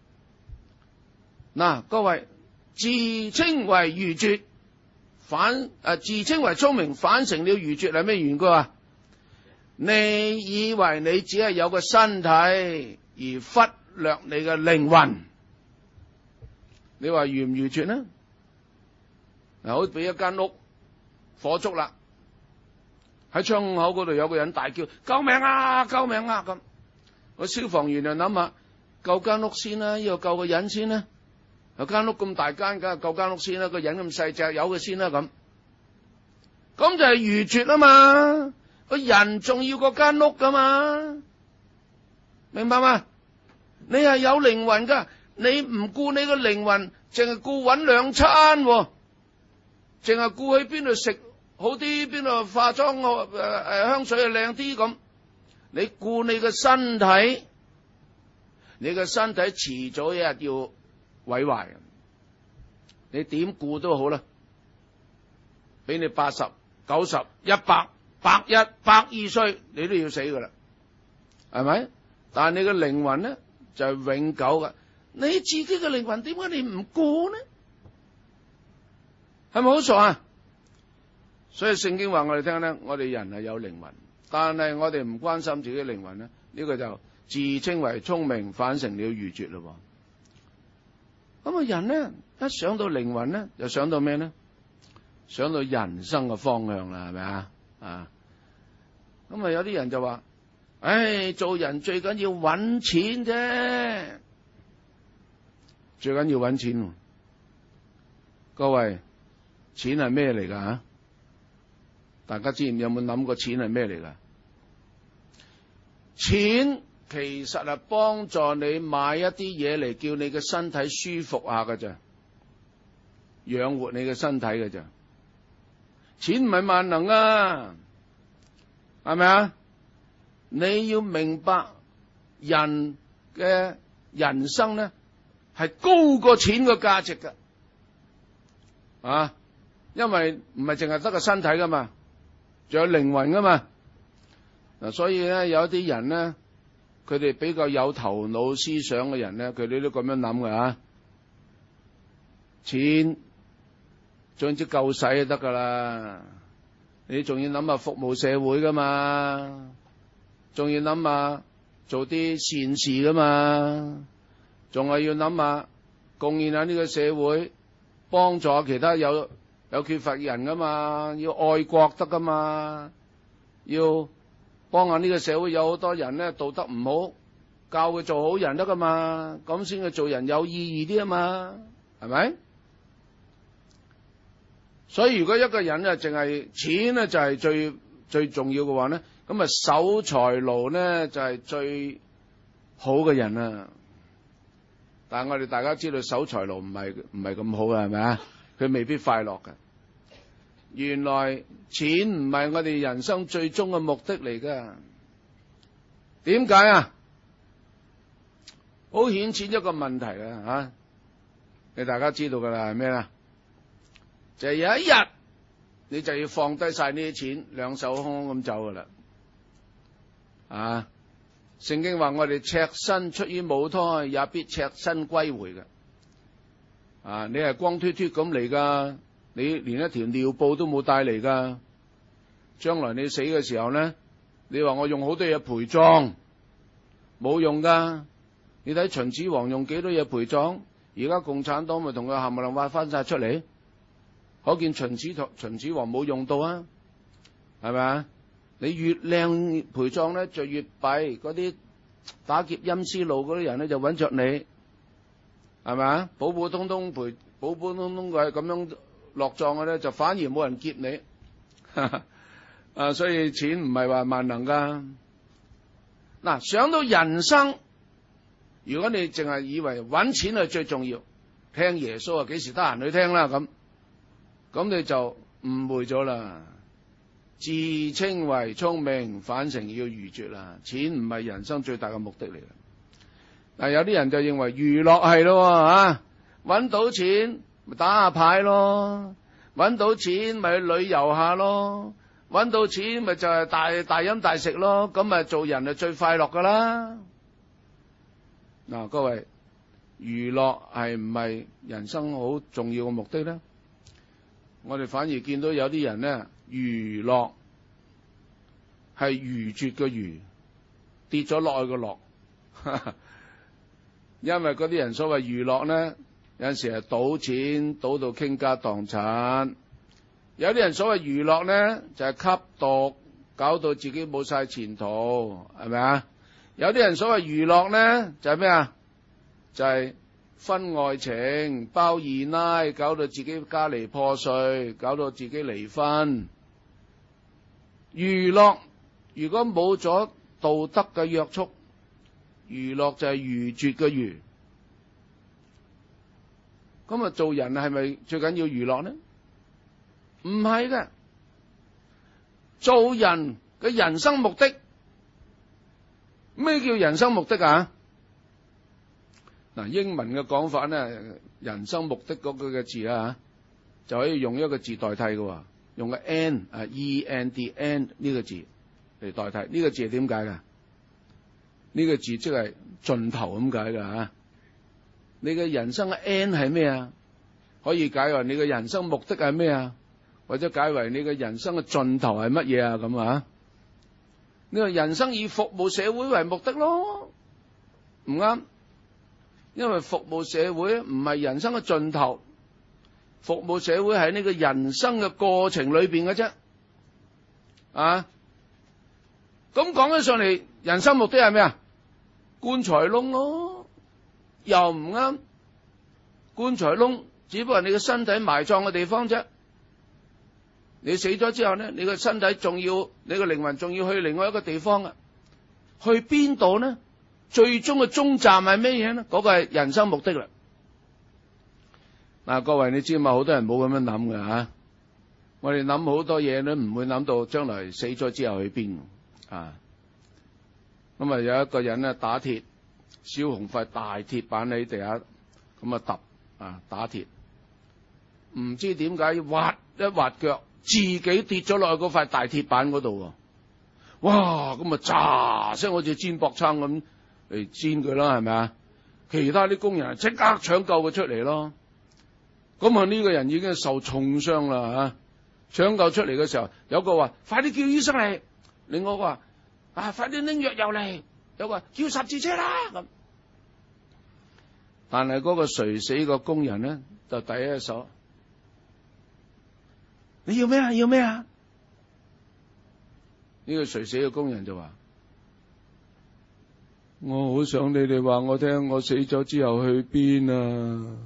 嗱，各位自稱為愚拙，反誒自稱為聰明，反成了愚拙係咩緣故啊？你以為你只係有個身體，而忽略你嘅靈魂，你話愚唔愚拙呢？嗱，好比一間屋火燭啦，喺窗口嗰度有個人大叫救命啊救命啊咁，個消防員就諗下救間屋先啦，呢個救個人先啦。有間屋咁大間，梗係救間屋先啦。個人咁細隻，有佢先啦咁。咁就係愚拙啊嘛！個人仲要個間屋噶嘛？明白嗎？你係有靈魂噶，你唔顧你個靈魂，淨係顧搵兩餐，淨係顧去邊度食好啲，邊度化妝誒誒香水又靚啲咁。你顧你個身體，你個身體遲早一日要毀壞，你點顧都好啦，俾你八十、九十、一百、百一、百二歲，你都要死噶啦，係咪？但係你嘅靈魂咧就係永久噶，你自己嘅靈魂點解你唔顧呢？係咪好傻啊？所以聖經話我哋聽咧，我哋人係有靈魂，但係我哋唔關心自己嘅靈魂咧，呢個就自稱為聰明，反成了愚拙咯。咁啊，人咧一想到靈魂咧，就想到咩咧？想到人生嘅方向啦，係咪啊？啊，咁啊有啲人就話，唉，做人最緊要搵錢啫，最緊要搵錢。各位，錢係咩嚟噶吓？大家知唔知有冇諗過錢係咩嚟噶？錢其實係幫助你買一啲嘢嚟叫你嘅身體舒服下㗎咋，養活你嘅身體㗎咋。錢唔係萬能啊，係咪啊？你要明白人嘅人生咧係高過錢嘅價值㗎，啊，因為唔係淨係得個身體噶嘛，仲有靈魂噶嘛。嗱，所以咧有一啲人咧，佢哋比較有頭腦思想嘅人咧，佢哋都咁樣諗嘅吓，錢總之夠使就得噶啦，你仲要諗下服務社會噶嘛，仲要諗下做啲善事噶嘛，仲係要諗下貢獻下呢個社會，幫助其他有有缺乏嘅人噶嘛，要愛國得噶嘛，要幫下呢個社會有好多人咧道德唔好，教佢做好人得噶嘛，咁先佢做人有意義啲啊嘛，係咪？所以如果一個人啊淨係錢咧就係最最重要嘅話咧，咁啊守財奴咧就係最好嘅人啊。但係我哋大家知道守財奴唔係唔係咁好嘅，係咪啊？佢未必快樂嘅。 原來錢唔係我哋人生最終嘅目的嚟噶。點解啊？好顯淺一個問題啦吓，你大家知道噶啦，係咩啦？就係有一日你就要放低晒呢啲錢，兩手空空咁走噶啦。啊，聖經話我哋赤身出於母胎，也必赤身歸回嘅。啊，你係光脫脫咁嚟噶，你連一條尿布都冇帶嚟噶。將來你死嘅時候咧，你話我用好多嘢陪葬，冇用噶。你睇秦始皇用幾多嘢陪葬，而家共產黨咪同佢冚唪唥挖翻晒出嚟，可見秦始秦始皇冇用到啊，係咪啊？你越靚陪葬咧，就越弊。嗰啲打劫陰司路嗰啲人咧，就揾着你，係咪啊？普普通通陪，普普通通嘅咁樣落葬嘅咧，就反而冇人劫你。啊，所以錢唔係話萬能噶。嗱，想到人生，如果你淨係以為揾錢係最重要，聽耶穌啊，幾時得閒去聽啦咁，咁你就誤會咗啦。自稱為聰明，反成要愚拙啦。錢唔係人生最大嘅目的嚟嘅。嗱，有啲人就認為娛樂係咯，吓，揾到錢咪打下牌咯，揾到錢咪去旅遊下咯，揾到錢咪就係大大飲大食咯，咁咪做人係最快樂噶啦。嗱，各位，娛樂係唔係人生好重要嘅目的咧？我哋反而見到有啲人咧，娛樂係愚拙嘅愚，跌咗落去個樂。因為嗰啲人所謂娛樂咧，有陣時係賭錢，賭到傾家蕩產；有啲人所謂娛樂咧，就係吸毒，搞到自己冇晒前途，係咪啊？有啲人所謂娛樂咧，就係咩啊？就係婚外情、包二奶，搞到自己家離破碎，搞到自己離婚。娛樂如果冇咗道德嘅約束，娛樂就係愚拙嘅愚。咁啊，做人係咪最緊要娛樂呢？唔係嘅，做人嘅人生目的，咩叫人生目的啊？嗱，英文嘅講法咧，人生目的嗰個嘅字啊，就可以用一個字代替嘅，用個 end 啊 ，e n d end 呢個字嚟代替。呢個字係點解噶？呢個字即係盡頭咁解噶吓。你嘅人生嘅 end 係咩啊？可以解為你嘅人生目的係咩啊？或者解為你嘅人生嘅盡頭係乜嘢啊？咁啊？呢個人生以服務社會為目的咯，唔啱。因為服務社會唔係人生嘅盡頭，服務社會喺呢個人生嘅過程裏邊嘅啫。啊，咁講起上嚟，人生目的係咩啊？棺材窿咯，又唔啱。棺材窿只不過係你嘅身體埋葬嘅地方啫。你死咗之後呢，你個身體仲要，你個靈魂仲要去另外一個地方啊。去邊度呢？最終嘅終站係咩嘢呢？嗰個係人生目的啦。嗱，各位你知嘛？好多人冇咁樣諗嘅吓。我哋諗好多嘢咧，唔會諗到將來死咗之後去邊啊。咁啊，有一個人咧打鐵，燒紅塊大鐵板喺地下，咁啊揼啊打鐵，唔知點解滑一滑腳，自己跌咗落去嗰塊大鐵板嗰度。哇！咁啊，喳聲好似煎薄撐咁嚟煎佢啦，係咪啊？其他啲工人即刻搶救佢出嚟咯。咁啊，呢個人已經受重傷啦吓。搶救出嚟嘅時候，有個話快啲叫醫生嚟，另外一個話啊快啲拎藥油嚟，有個話叫十字車啦咁。但係嗰個垂死個工人咧，就第一手，你要咩啊？要咩啊？呢個垂死嘅工人就話：我好想你哋話我聽，我死咗之後去邊啊？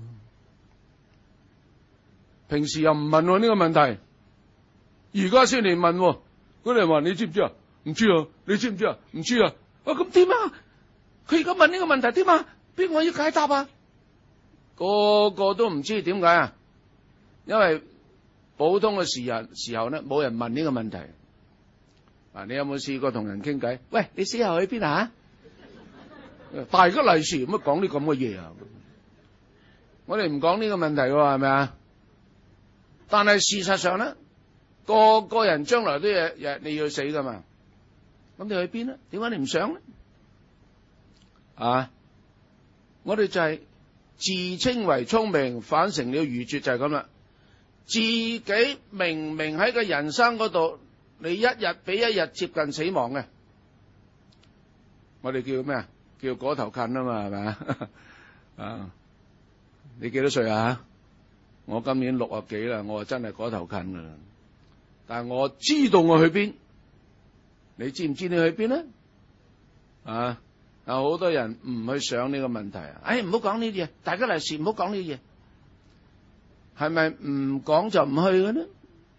平時又唔問呢個問題，而家先嚟問。嗰啲人話：你知唔知啊？唔知啊？你知唔知啊？唔知啊？啊咁點啊？佢而家問呢個問題點啊？邊個要解答啊？個個都唔知點解啊？因為普通嘅時日時候咧，冇人問呢個問題。啊，你有冇試過同人傾偈？喂，你死後去邊啊？大吉利是，乜講啲咁嘅嘢啊？我哋唔講呢個問題喎，係咪啊？但係事實上咧，個個人將來都有日你要死噶嘛。咁你去邊咧？點解你唔想咧？啊！我哋就係自稱為聰明，反成了愚拙，就係咁啦。自己明明喺個人生嗰度，你一日比一日接近死亡嘅，我哋叫咩啊？叫嗰頭近啊嘛，係咪啊？啊！你幾多歲啊？我今年六啊幾啦，我真係嗰頭近噶啦。但係我知道我去邊，你知唔知你去邊咧？啊！有好多人唔去想呢個問題啊！哎，唔好講呢啲嘢，大家嚟時唔好講呢啲嘢。係咪唔講就唔去嘅呢？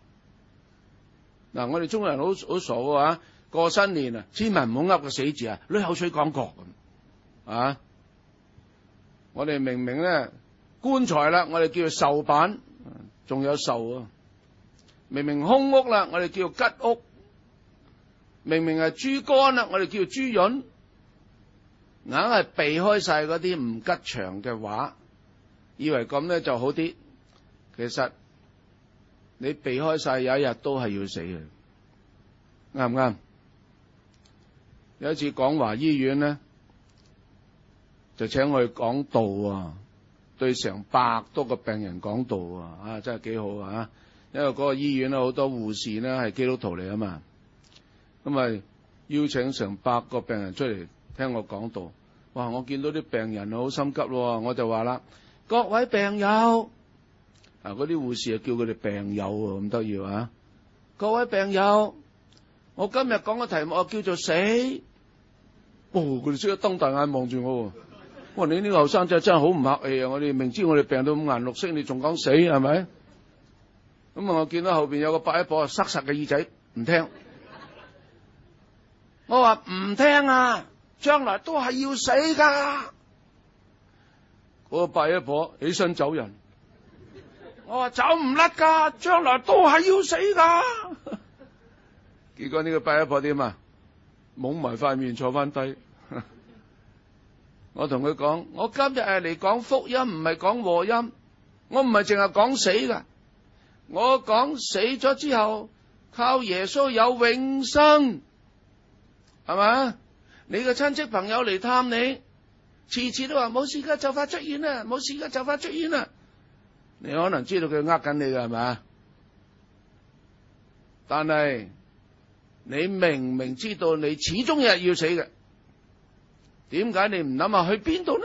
嗱，我哋中國人好好傻嘅話，過新年啊，千萬唔好噏個死字啊，濺口水講過咁啊！我哋明明咧棺材啦，我哋叫做壽板，仲有壽啊！明明空屋啦，我哋叫吉屋；明明係豬肝啦，我哋叫豬潤。硬係避開晒嗰啲唔吉祥嘅話，以為咁咧就好啲。其實你避開晒，有一日都係要死嘅，啱唔啱？有一次廣華醫院咧，就請我去講道啊，對成百多個病人講道啊，啊真係幾好啊！因為嗰個醫院咧好多護士咧係基督徒嚟啊嘛，咁咪邀請成百個病人出嚟聽我講道。哇！我見到啲病人好心急咯，我就話啦：各位病友。啊！嗰啲護士啊，叫佢哋病友喎，咁得意啊！各位病友，我今日講嘅題目啊，叫做死。哦，佢哋即刻瞪大眼望住我。我話你呢個後生仔真係好唔客氣啊！我哋明知我哋病到五顏六色，你仲講死係咪？咁啊，我見到後邊有個伯一婆啊，塞實嘅耳仔唔聽。我話唔聽啊，將來都係要死噶。嗰個伯一婆起身走人。我話走唔甩噶，將來都係要死噶。結果呢個伯一婆點啊？懵埋塊面坐翻低。我同佢講：我今日係嚟講福音，唔係講禍音。我唔係淨係講死噶，我講死咗之後靠耶穌有永生，係咪？你個親戚朋友嚟探你，次次都話冇事噶，就快出院啦，冇事噶，就快出院啦。你可能知道佢呃緊你㗎，係咪？但係你明明知道你始終日要死嘅，點解你唔諗下去邊度呢？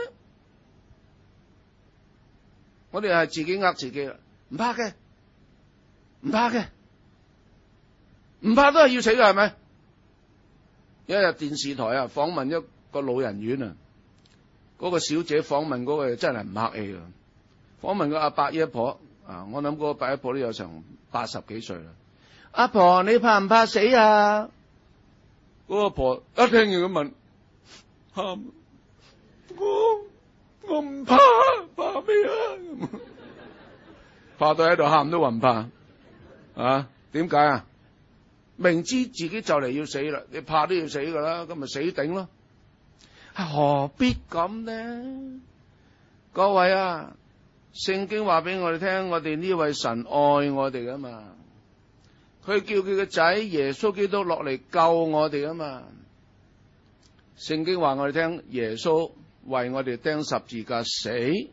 我哋係自己呃自己啦，唔怕嘅，唔怕嘅，唔怕都係要死嘅，係咪？有一日電視台啊訪問一個老人院啊，嗰個小姐訪問嗰個真係唔客氣啊！訪問個阿伯姨婆啊，我諗嗰個伯姨婆都有成八十幾歲啦。阿婆，你怕唔怕死啊？嗰個婆一聽見咁問，喊，我我唔怕，怕咩啊？怕到喺度喊都話唔怕啊？點解啊？明知自己就嚟要死啦，你怕都要死噶啦，咁咪死頂咯。何必咁呢？各位啊！聖經話俾我哋聽，我哋呢位神愛我哋噶嘛，佢叫佢個仔耶穌基督落嚟救我哋噶嘛。聖經話我哋聽，耶穌為我哋釘十字架死，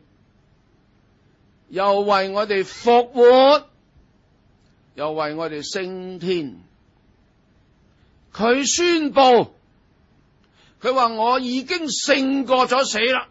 又為我哋復活，又為我哋升天。佢宣布，佢話我已經勝過咗死啦。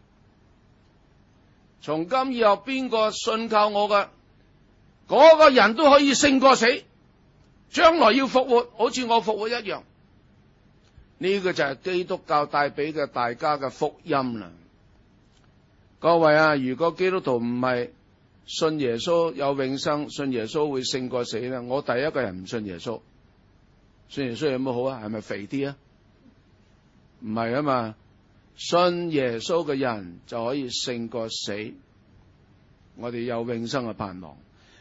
從今以後邊個信靠我嘅，嗰個人都可以勝過死，將來要復活，好似我復活一樣。呢個就係基督教帶俾嘅大家嘅福音啦。各位啊，如果基督徒唔係信耶穌有永生，信耶穌會勝過死咧，我第一個人唔信耶穌。信耶穌有乜好啊？係咪肥啲啊？唔係啊嘛。信耶穌嘅人就可以勝過死，我哋有永生嘅盼望。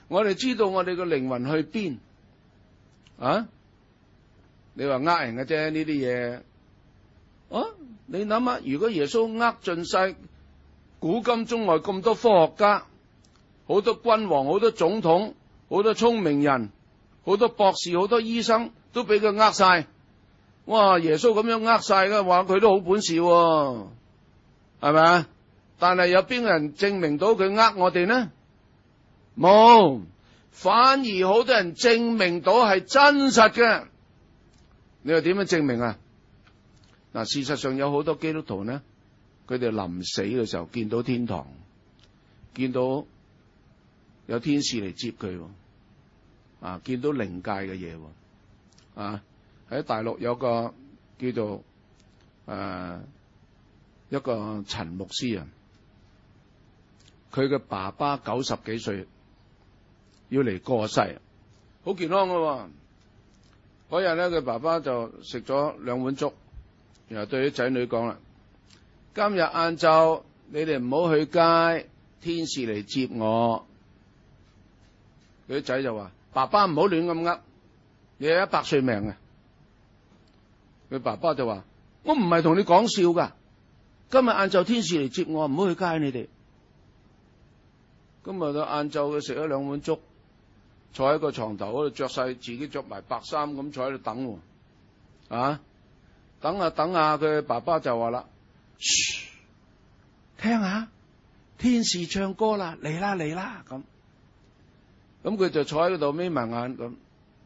我哋知道我哋嘅靈魂去邊啊？你話呃人嘅啫呢啲嘢。啊，你諗下，如果耶穌呃盡晒古今中外咁多科學家，好多君王，好多總統，好多聰明人，好多博士，好多醫生，都俾佢呃晒。哇！耶穌咁樣呃晒嘅話，佢都好本事喎，係咪啊？但係有邊個人證明到佢呃我哋呢？冇，反而好多人證明到係真實嘅。你話點樣證明啊？嗱，事實上有好多基督徒呢，佢哋臨死嘅時候見到天堂，見到有天使嚟接佢，啊，見到靈界嘅嘢，啊，喺大陸有個叫做誒、呃、一個陳牧師啊，佢嘅爸爸九十幾歲要嚟過世，好健康噶。嗰日咧，佢爸爸就食咗兩碗粥，然後對啲仔女講啦：今日晏晝你哋唔好去街，天使嚟接我。佢啲仔就話：爸爸唔好亂咁呃，你有一百歲命嘅。佢爸爸就話：我唔係同你講笑噶，今日晏晝天使嚟接我，唔好去街你哋。今日到晏晝佢食咗兩碗粥，坐喺個床頭嗰度，着晒自己着埋白衫咁坐喺度等，啊，等下等下，佢爸爸就話啦：噓，聽下天使唱歌啦，嚟啦嚟啦咁。咁佢就坐喺嗰度眯埋眼咁，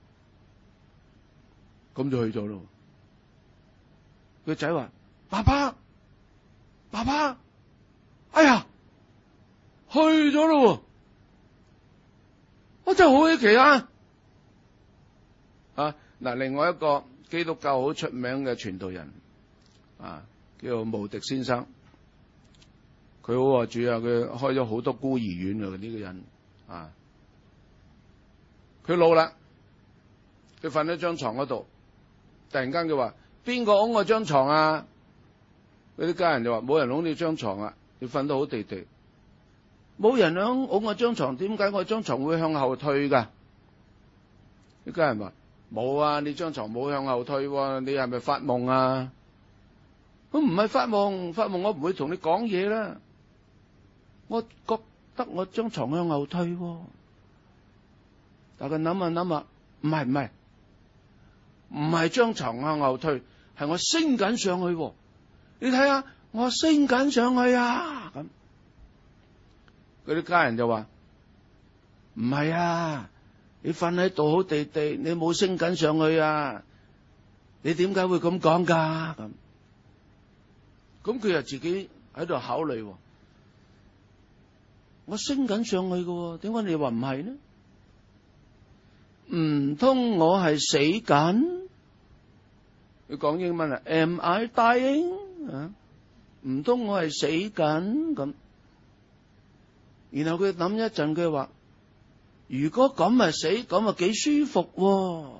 咁就去咗咯。個仔話：爸爸，爸爸，哎呀，去咗咯！我真係好稀奇啊！啊，嗱，另外一個基督教好出名嘅傳道人啊，叫做慕迪先生，佢好愛主啊，佢開咗好多孤兒院啊，呢個人啊，佢老啦，佢瞓喺張床嗰度，突然間佢話：邊個拱我張床啊？嗰啲家人就話：冇人拱你張床啊，你瞓得好地地。冇人響拱我張床，點解我張床會向後退噶？啲家人話：冇啊，你張床冇向後退，啊，你係咪發夢啊？我唔係發夢，發夢我唔會同你講嘢啦。我覺得我張床向後退，啊，但係諗下諗下，唔係唔係，唔係張床向後退，係我升緊上去，啊。你睇下，我升緊上去啊！咁。嗰啲家人就話：唔係啊，你瞓喺度好地地，你冇升緊上去啊！你點解會咁講噶？咁咁佢又自己喺度考慮，我升緊上去嘅，點解你話唔係呢？唔通我係死緊？你講英文啊 ？Am I dying？ 啊，唔通我係死緊咁？然後佢諗一陣，佢話：如果咁咪死，咁咪幾舒服喎。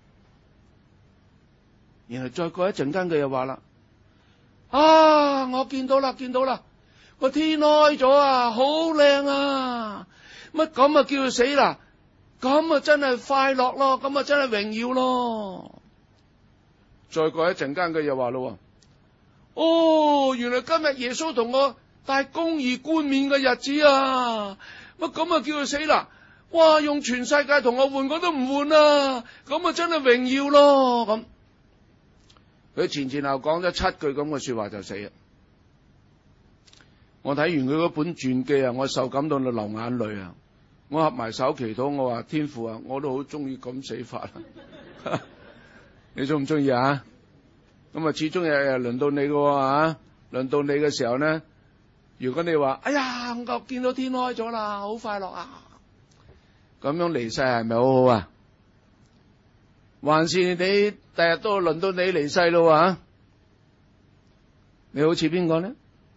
然後再過一陣間，佢又話啦：啊，我見到啦，見到啦，個天開咗啊，好靚啊！乜咁啊叫佢死啦？咁啊真係快樂咯，咁啊真係榮耀咯。再過一陣間，佢又話咯：哦，原來今日耶穌同我帶公義冠冕嘅日子啊！乜咁啊叫佢死啦？哇！用全世界同我換，我都唔換啊！咁啊真係榮耀咯！咁佢前前後講咗七句咁嘅說話就死啦。我睇完佢嗰本傳記啊，我受感動到流眼淚啊！我合埋手祈禱，我話天父啊，我都好中意咁死法啊！你中唔中意啊？咁啊，始終日日輪到你嘅啊！輪到你嘅時候呢？如果你話：哎呀，我見到天開咗啦，好快樂啊！咁樣離世係咪好好啊？還是你第日都輪到你離世咯啊？你好似邊個呢？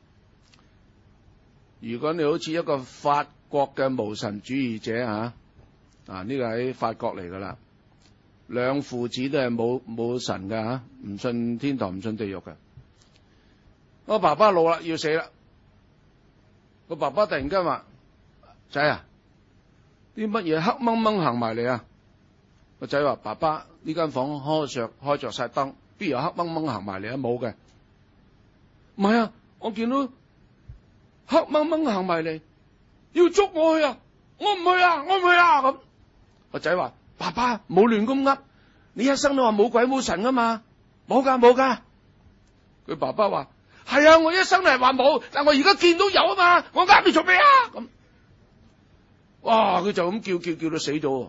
如果你好似一個法國嘅無神主義者啊，啊呢個喺法國嚟噶啦，兩父子都係冇冇神噶吓，唔信天堂，唔信地獄嘅。我爸爸老啦，要死啦。個爸爸突然間話：仔啊， 啲乜嘢黑掹掹行埋嚟啊？個仔話：爸爸，呢間房開着開着晒燈，邊有黑掹掹行埋嚟啊？冇嘅。唔係啊，我見到黑掹掹行埋嚟，要捉我去啊！我唔去啊！我唔去啊！咁個仔話：爸爸，冇亂咁噏，你一生都話冇鬼冇神噶嘛？冇噶冇噶。佢爸爸話：係啊，我一生都係話冇，但我而家見到有啊嘛！我呃你做咩啊？咁，哇！佢就咁叫叫叫到死咗。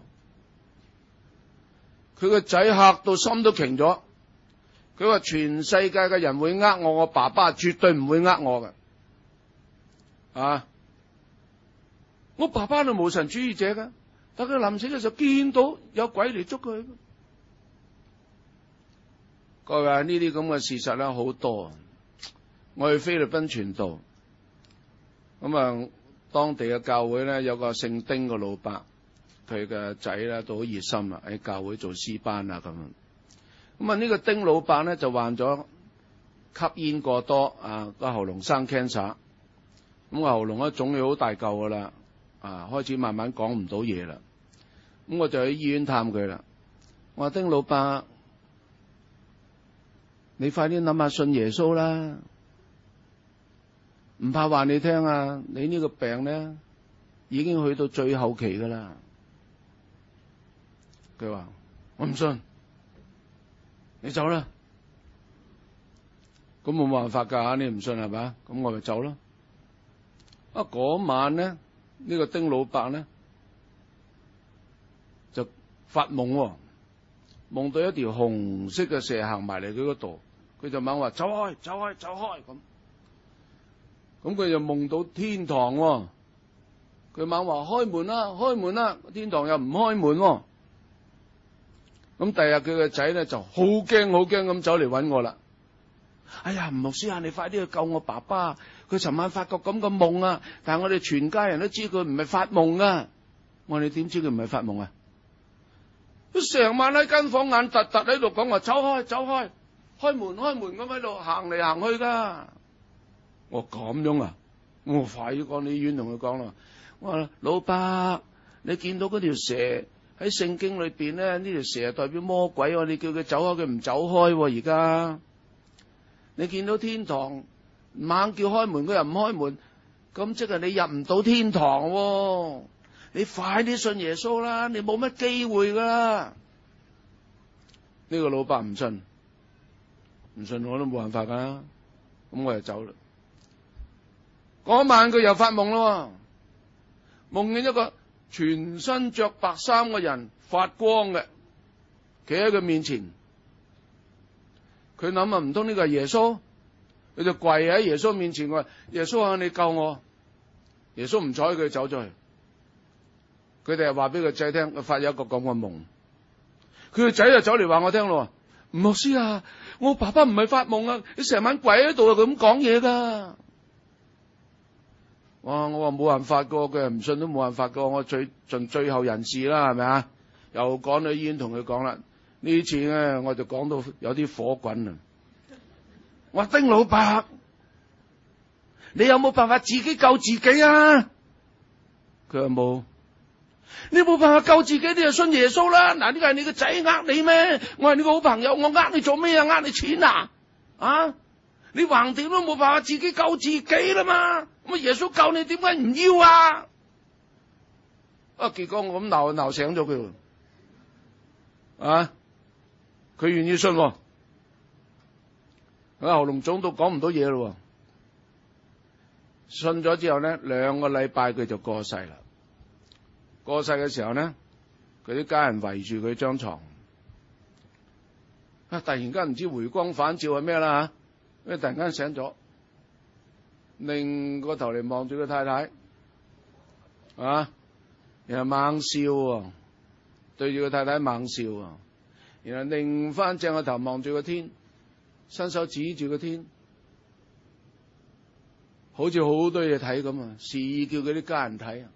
佢個仔嚇到心都停咗。佢話：全世界嘅人會呃我，我爸爸絕對唔會呃我嘅。啊！我爸爸係無神主義者噶，但佢臨死嘅時候見到有鬼嚟捉佢。各位，呢啲咁嘅事實咧好多。我去菲律賓傳道，咁啊，當地嘅教會咧有個姓丁嘅老伯，佢嘅仔咧都好熱心啊，喺教會做詩班啊咁。咁啊，呢個丁老伯咧就患咗吸煙過多啊，個喉嚨生 cancer， 咁個喉嚨咧腫咗好大嚿噶啦，啊，開始慢慢講唔到嘢啦。咁我就去醫院探佢啦。我話：丁老伯，你快啲諗下信耶穌啦，唔怕話你聽啊，你呢個病咧已經去到最後期噶啦。佢話：我唔信。你走啦，咁冇辦法噶，你唔信係嘛？咁我咪走咯。啊，嗰晚咧，呢、這個丁老伯咧就發夢、哦，夢到一條紅色嘅蛇行埋嚟佢嗰度，佢就猛話：走開，走開，走開咁。咁佢就夢到天堂、哦，佢猛話：開門啦，開門啦，天堂又唔開門、哦。咁第日佢個仔咧就好驚好驚咁走嚟搵我啦。哎呀，吳牧師啊，你快啲去救我爸爸，佢尋晚發覺咁嘅夢啊！但係我哋全家人都知佢唔係發夢啊。我話：你點知佢唔係發夢啊？佢成晚喺間房眼突突喺度講話：走開走開，開門開門咁喺度行嚟行去噶。我話：咁樣啊？我快啲講，你醫院同佢講啦。我話：老伯，你見到嗰條蛇？喺聖經裏邊咧，呢條蛇係代表魔鬼，你叫佢走開，佢唔走開。而家你見到天堂猛叫開門，佢又唔開門，咁即係你入唔到天堂。你快啲信耶穌啦，你冇乜機會噶啦。呢個老伯唔信，唔信我都冇辦法噶啦。咁我就走啦。嗰晚佢又發夢咯，夢見一個全身着白衫嘅人，發光嘅，企喺佢面前。佢諗啊，唔通呢個係耶穌？佢就跪喺耶穌面前，話：耶穌啊，你救我！耶穌唔睬佢，走咗去。佢哋係話俾個仔聽，佢發咗一個咁嘅夢。佢個仔就走嚟話我聽咯：吳牧師啊，我爸爸唔係發夢啊，你成晚跪喺度就咁講嘢噶。哇！我話冇辦法噶，佢又唔信都冇辦法噶，我最盡最後人事啦，係咪啊？又趕去醫院同佢講啦。呢次咧，我就講到有啲火滾啊！我話：丁老伯，你有冇辦法自己救自己啊？佢話冇。你冇辦法救自己，你就信耶穌啦。嗱，呢個係你個仔呃你咩？我係你個好朋友，我呃你做咩啊？呃你錢啊？啊？你橫掂都冇辦法自己救自己啦嘛？咁耶穌救你，點解唔要啊？啊！結果我咁鬧鬧醒咗佢，啊！佢願意信，佢喉嚨腫到講唔到嘢咯。信咗之後咧，兩個禮拜佢就過世啦。過世嘅時候咧，佢啲家人圍住佢張床，啊！突然間唔知回光返照係咩啦吓，因為突然間醒咗，擰個頭嚟望住個太太，啊！然後猛笑，對住個太太猛笑，然後擰翻正個頭望住個天，伸手指住個天，好似好多嘢睇咁啊！示意叫佢啲家人睇啊！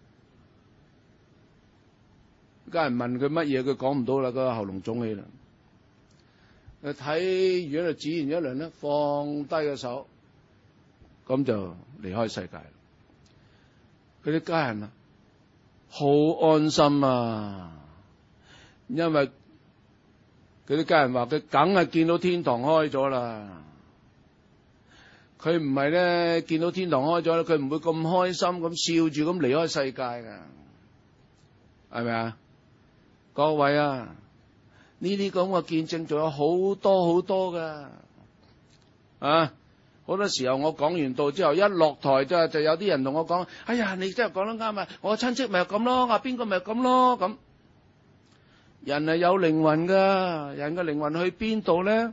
家人問佢乜嘢，佢講唔到啦，個喉嚨腫起啦。佢睇完喺度指完一輪咧，放低個手，咁就離開世界。佢啲家人啊， 好安心啊，因為佢啲家人話佢梗係見到天堂開咗啦。佢唔係咧見到天堂開咗咧，佢唔會咁開心咁笑住咁離開世界噶，係咪啊？各位啊，呢啲咁嘅見證仲有好多好多噶啊！好多時候我講完道之後，一落台就就有啲人同我講：哎呀，你真係講得啱啊！我親戚咪咁咯，啊邊個咪咁咯咁。人係有靈魂噶，人嘅靈魂去邊度咧？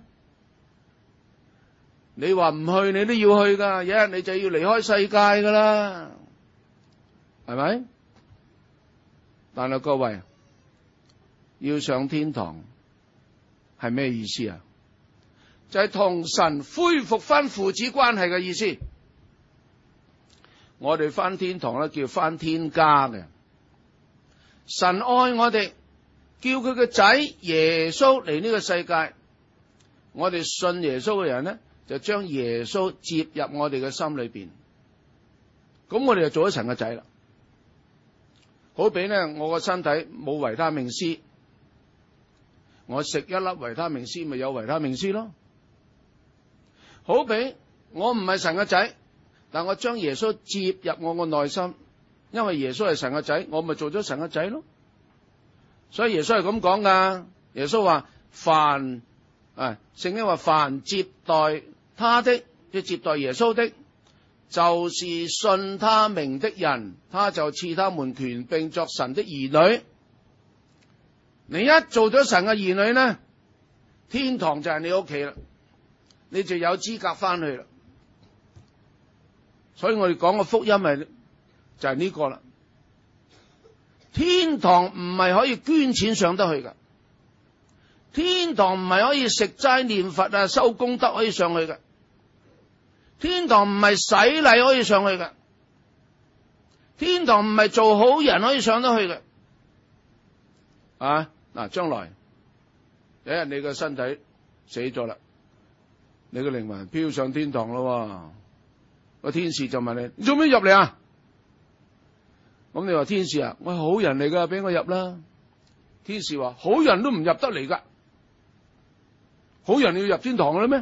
你話唔去，你都要去噶，有一日你就要離開世界噶啦，係咪？但係各位，要上天堂係咩意思啊？就係同神恢復翻父子關係嘅意思。我哋翻天堂咧叫翻天家嘅。神愛我哋，叫佢嘅仔耶穌嚟呢個世界。我哋信耶穌嘅人咧，就將耶穌接入我哋嘅心裏邊。咁我哋就做咗神嘅仔啦。好比咧，我個身體冇維他命 C， 我食一粒維他命 C 咪有維他命 C 咯。好比我唔係神嘅仔，但我將耶穌接入我個內心，因為耶穌係神嘅仔，我咪做咗神嘅仔咯。所以耶穌係咁講噶，耶穌話凡啊，聖經話凡接待他的，即接待耶穌的，就是信他名的人，他就賜他們權柄作神的兒女。你一做咗神嘅兒女呢，天堂就係你屋企啦，你就有資格翻去啦。所以我哋講嘅福音咪就係呢個啦。天堂唔係可以捐錢上得去噶，天堂唔係可以食齋念佛啊收功德可以上去噶，天堂唔係洗禮可以上去噶，天堂唔係做好人可以上得去嘅。啊嗱，將來有一日你個身體死咗啦，你個靈魂飄上天堂咯，個天使就問你：你做咩入嚟啊？咁你話天使啊，我係好人嚟噶，俾我入啦。天使話：好人都唔入得嚟噶，好人你要入天堂嘅咩？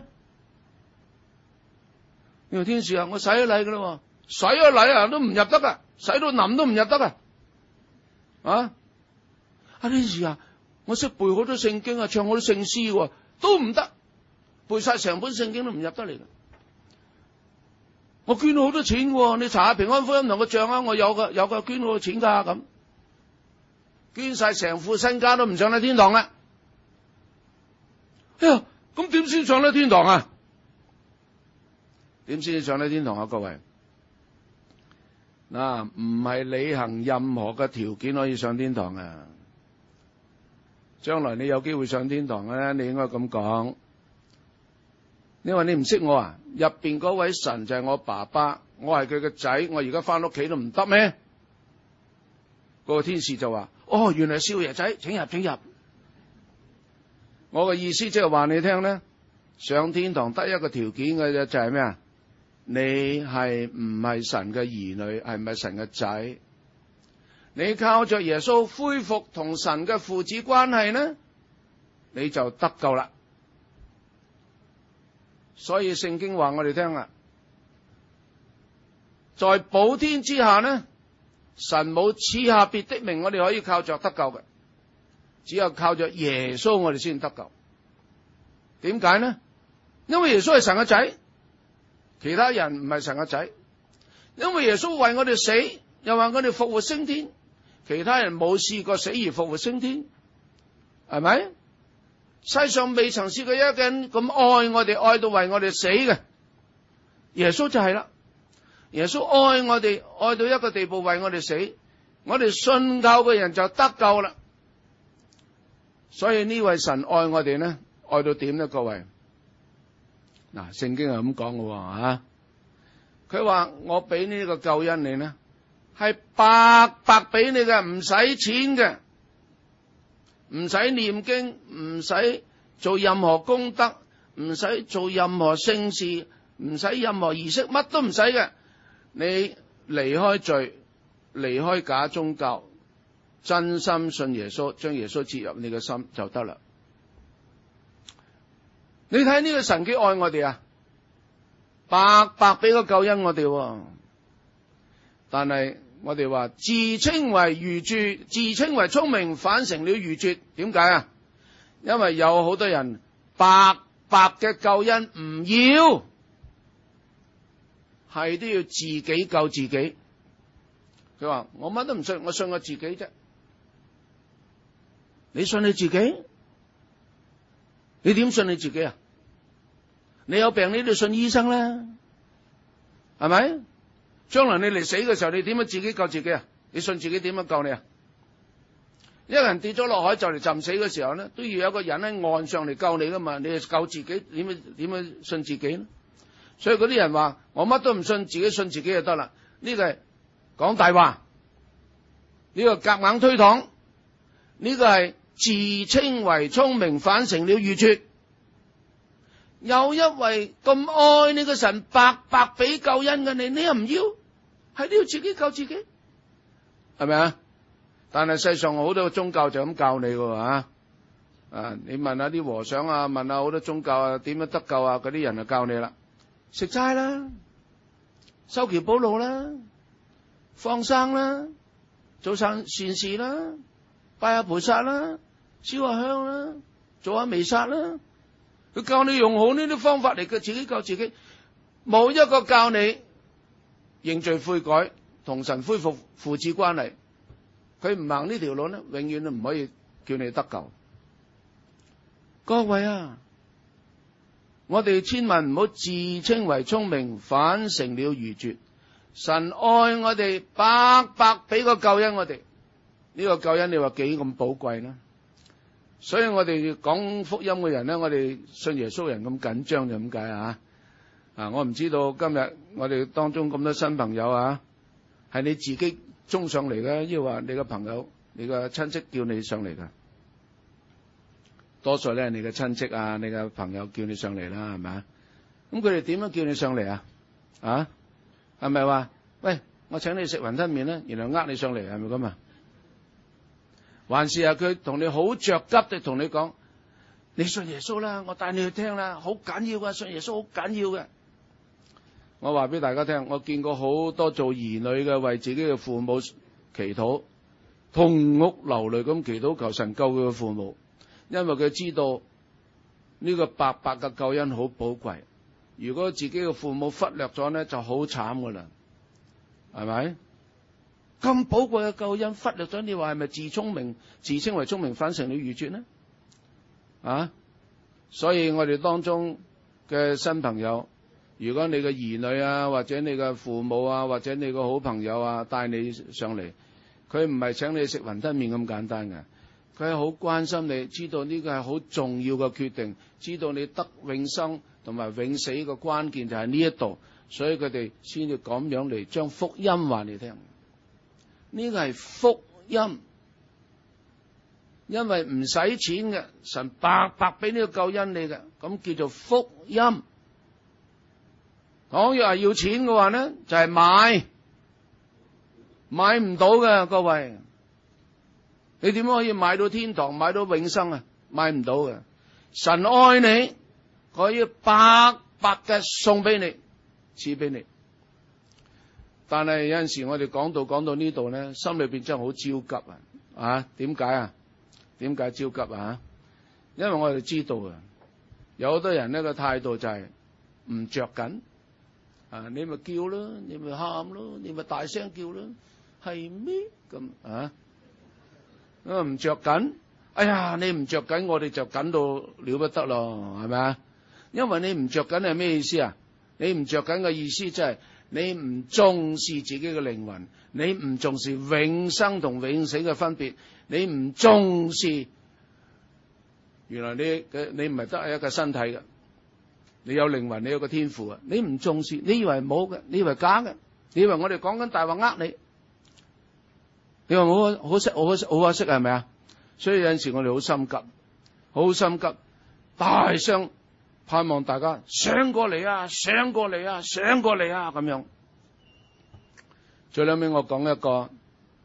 你話天使啊，我洗咗禮噶啦，洗咗禮啊都唔入得噶，洗到淋都唔入得噶。啊，阿天使啊，我識背好多聖經啊，唱好多聖詩都唔得，背晒成本聖經都唔入得嚟嘅。我捐咗好多錢，你查下平安福音同個賬啊，我有噶有噶捐好多錢噶咁，捐晒成副身家都唔上得天堂啦。哎呀，咁點先上得天堂啊？點先上得天堂啊？各位，嗱，唔係履行任何嘅條件可以上天堂啊！將來你有機會上天堂咧，你應該咁講。你話你唔識我啊？入邊嗰位神就係我爸爸，我係佢嘅仔，我而家翻屋企都唔得咩？嗰個天使就話：哦，原來少爺仔，請入，請入。我嘅意思即係話你聽咧，上天堂得一個條件嘅啫，就係咩啊？你係唔係神嘅兒女，係唔係神嘅仔？你靠着耶穌恢復同神嘅父子關係呢，你就得救啦。所以聖經話我哋聽啦，在寶天之下呢，神冇賜下別的名，我哋可以靠着得救嘅，只有靠着耶穌我哋先得救。點解呢？因為耶穌係神嘅仔，其他人唔係神嘅仔。因為耶穌為我哋死，又話我哋復活升天，其他人冇試過死而復活升天，係咪？世上未曾試過一個人咁愛我哋，愛到為我哋死嘅，耶穌就係啦。耶穌愛我哋，愛到一個地步為我哋死，我哋信靠嘅人就得救啦。所以呢位神愛我哋呢，愛到點呢？各位，嗱，聖經係咁講嘅吓，佢話我俾呢個救恩你呢，係白白俾你嘅，唔使錢嘅。唔使念經，唔使做任何功德，唔使做任何聖事，唔使任何儀式，乜都唔使嘅。你離開罪，離開假宗教， 真心信耶穌，將耶穌接入你嘅心就得啦。你睇呢個神幾愛我哋啊，白白俾個救恩我哋，但係我哋話自稱為愚拙，自稱為聰明，反成了愚拙。點解啊？因為有好多人白白嘅救恩唔要，係都要自己救自己。佢話我乜都唔信，我信我自己啫。你信你自己？你點信你自己啊？你有病你都信醫生啦，係咪？將來你嚟死嘅時候，你點樣自己救自己啊？你信自己點樣救你啊？一個人跌咗落海就嚟浸死嘅時候咧，都要有一個人喺岸上嚟救你噶嘛。你係救自己，點樣點樣信自己呢？所以嗰啲人話我乜都唔信，自己信自己就得啦。呢個係講大話，呢個夾硬推搪，呢個係自稱為聰明，反成了愚拙。有一位咁愛你個神，白白俾救恩嘅你，你又唔要，係你要自己救自己，係咪啊？但係世上好多宗教就咁教你嘅啊！啊，你問下啲和尚啊，問下好多宗教啊，點樣得救啊？嗰啲人就教你啦，食齋啦，修橋補路啦，放生啦，做善善事啦，拜下菩薩啦，燒下香啦，做下彌撒啦。佢教你用好呢啲方法嚟嘅，自己救自己，冇一個教你認罪悔改，同神恢復父子關係。佢唔行呢條路咧，永遠都唔可以叫你得救。各位啊，我哋千萬唔好自稱為聰明，反成了愚拙。神愛我哋，白白俾個救恩我哋。呢個救恩你話幾咁寶貴呢？所以我哋講福音嘅人咧，我哋信耶穌人咁緊張就咁解啊！啊，我唔知道今日我哋當中咁多新朋友啊，係你自己衝上嚟嘅，抑或話你嘅朋友、你嘅親戚叫你上嚟嘅？多數咧，你嘅親戚啊、你嘅朋友叫你上嚟啦，係咪啊？咁佢哋點樣叫你上嚟啊？啊，係咪話喂，我請你食雲吞麵咧，然後呃你上嚟，係咪咁啊？還是係佢同你好着急地同你講，你信耶穌啦，我帶你去聽啦，好緊要噶，信耶穌好緊要嘅。我話俾大家聽，我見過好多做兒女嘅為自己嘅父母祈禱，痛哭流淚咁祈禱求神救佢嘅父母，因為佢知道呢個白白嘅救恩好寶貴。如果自己嘅父母忽略咗呢，就好慘噶啦，係咪？咁寶貴嘅救恩忽略咗，你話係咪自聰明、自稱為聰明，反成了愚拙呢？啊！所以我哋當中嘅新朋友，如果你嘅兒女啊，或者你嘅父母啊，或者你個好朋友啊帶你上嚟，佢唔係請你食雲吞麵咁簡單嘅，佢係好關心你，知道呢個係好重要嘅決定，知道你得永生同埋永死嘅關鍵就係呢一度，所以佢哋先至咁樣嚟將福音話你聽。呢個係福音，因為唔使錢嘅，神白白俾呢個救恩你嘅，咁叫做福音。倘若係要錢嘅話呢，就係買，買唔到嘅，各位，你點樣可以買到天堂，買到永生啊？買唔到嘅。神愛你，可以白白嘅送俾你，賜俾你。但係有陣時我哋講到講到呢度咧，心裏邊真係好焦急啊！啊，點解啊？點解焦急啊？因為我哋知道啊，有好多人呢個態度就係唔着緊啊！你咪叫咯，你咪喊咯，你咪大聲叫咯，係咩咁啊？咁啊唔着緊，哎呀，你唔着緊，我哋就緊到了不得咯，係咪啊？因為你唔着緊係咩意思啊？你唔着緊嘅意思即係。你唔重視自己嘅靈魂，你唔重視永生同永死嘅分別，你唔重視原來你嘅你唔係得一個身體嘅，你有靈魂，你有個天賦啊！你唔重視，你以為冇嘅，你以為假嘅，你以為我哋講緊大話呃你，你話我好識好可惜好可惜係咪啊？所以有陣時我哋好心急，好心急，大聲。盼望大家上過嚟啊，上過嚟啊，上過嚟啊，咁樣。最後尾我講一個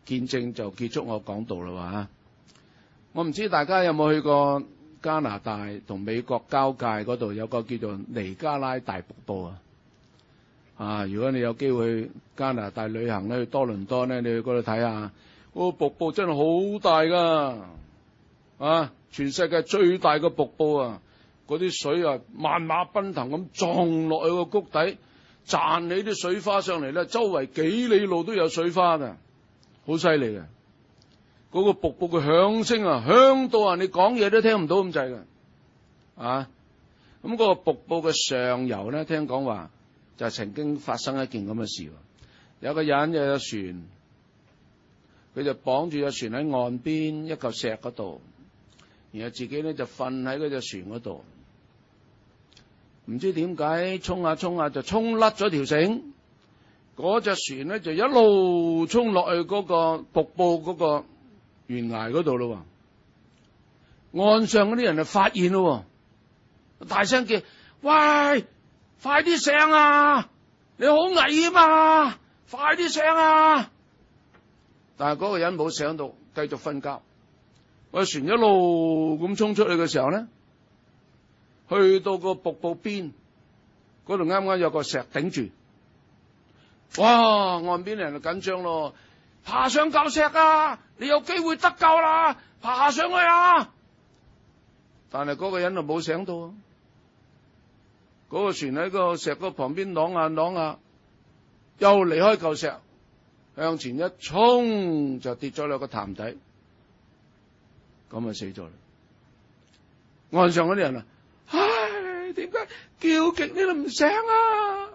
見證就結束我講道啦喎。我唔知大家有冇去過加拿大同美國交界嗰度有個叫做尼加拉大瀑布啊！啊，如果你有機會去加拿大旅行咧，去多倫多咧，你去嗰度睇下，嗰個瀑布真係好大噶，啊，全世界最大嘅瀑布啊！嗰啲水啊，萬馬奔騰咁撞落去個谷底，賺起啲水花上嚟咧，周圍幾里路都有水花噶，好犀利嘅。嗰個瀑布嘅響聲啊，響到啊，你講嘢都聽唔到咁滯嘅，啊！咁嗰個瀑布嘅上游咧，聽講話就曾經發生一件咁嘅事，有個人有隻船，佢就綁住隻船喺岸邊一嚿石嗰度，然後自己咧就瞓喺嗰隻船嗰度，唔知點解衝下衝下就衝甩咗條繩，嗰隻船咧就一路衝落去嗰個瀑布嗰個懸崖嗰度咯，岸上嗰啲人就發現咯，大聲叫：喂，快啲醒啊！你好危險啊！快啲醒啊！但係嗰個人冇醒到，繼續瞓覺。個船一路咁衝出去嘅時候咧，去到個瀑布邊嗰度，啱啱有個石頂住，哇！岸邊人就緊張咯。爬上舊石啊！你有機會得救啦！爬上去啊！但係嗰個人就冇醒到，嗰、嗰個船喺個石個旁邊啷下啷下，又離開舊石，向前一衝就跌咗落個潭底，咁啊死咗啦！岸上嗰啲人啊，唉，點解叫極你都唔醒啊？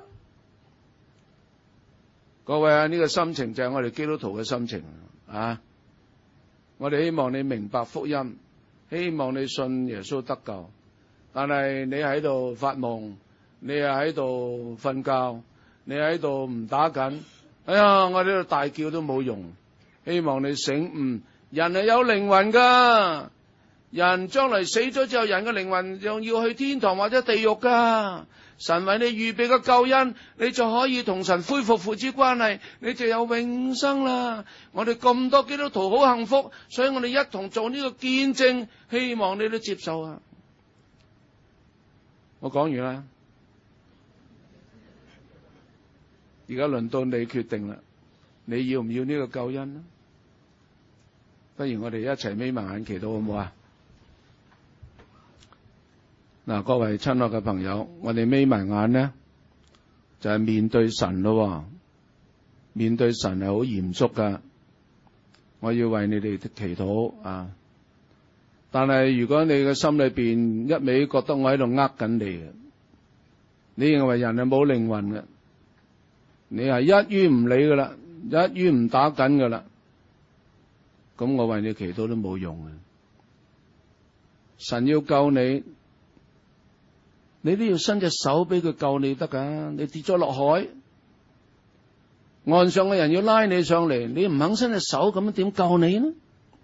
各位啊，呢個心情就係我哋基督徒嘅心情啊！我哋希望你明白福音，希望你信耶穌得救，但係你喺度發夢，你又喺度瞓覺，你喺度唔打緊，哎呀，我哋喺度大叫都冇用。希望你醒悟，人係有靈魂噶，人將來死咗之後，人嘅靈魂仲要去天堂或者地獄噶。神為你預備嘅救恩，你就可以同神恢復父子關係，你就有永生啦。我哋咁多基督徒好幸福，所以我哋一同做呢個見證，希望你都接受啊！我講完啦，而家輪到你決定啦，你要唔要呢個救恩呢？不如我哋一齊眯埋眼祈禱好唔好啊？嗱，各位親愛嘅朋友，我哋眯埋眼咧，就係面對神咯。面對神係好嚴肅噶，我要為你哋祈禱啊！但係如果你嘅心裏邊一味覺得我喺度呃緊你嘅，你認為人係冇靈魂嘅，你係一於唔理噶啦，一於唔打緊噶啦，咁我為你祈禱都冇用嘅。神要救你，你都要伸隻手俾佢救你得噶。你跌咗落海，岸上嘅人要拉你上嚟，你唔肯伸隻手，咁樣點救你呢？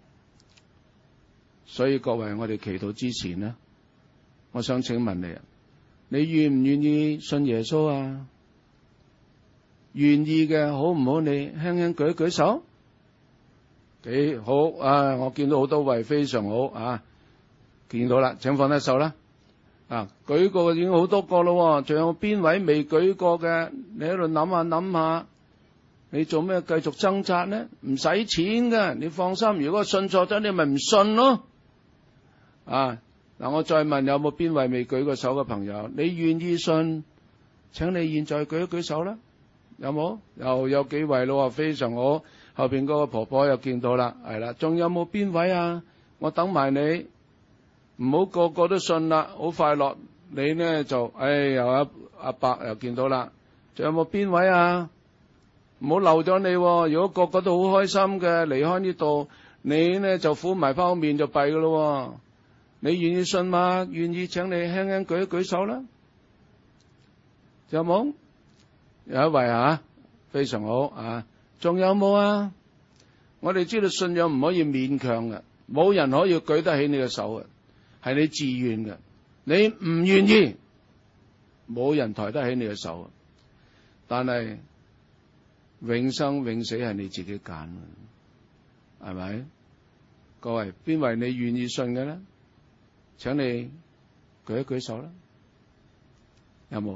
所以各位，我哋祈禱之前呢，我想請問你啊，你願唔願意信耶穌啊？願意嘅好唔好？你輕輕舉一舉手，幾好啊！我見到好多位非常好啊，見到啦，請放低手啦。啊，舉過已經好多個咯，仲有邊位未舉過嘅？你喺度諗下諗下，你做咩繼續掙扎呢？唔使錢嘅，你放心。如果信錯咗，你咪唔信咯。啊，嗱，我再問有冇邊位未舉過手嘅朋友？你願意信？請你現在舉一舉手啦。有冇？又有幾位咯，非常好。後邊嗰個婆婆又見到啦，係啦。仲有冇邊位啊？我等埋你。唔好個個都信啦，好快樂。你呢就，哎，又阿阿伯又見到啦。仲有冇邊位啊？唔好漏咗你。如果個個都好開心嘅離開呢度，你呢就苦埋翻面就弊噶咯。你願意信嗎？願意，請你輕輕舉一舉手啦。有冇？有一位啊，非常好啊。仲有冇啊？我哋知道信仰唔可以勉強嘅，冇人可以舉得起你嘅手嘅。係你自願嘅，你唔願意，冇人抬得起你嘅手。但係永生永死係你自己揀嘅， 係咪？各位，邊位你願意信嘅咧？請你舉一舉手啦，有冇？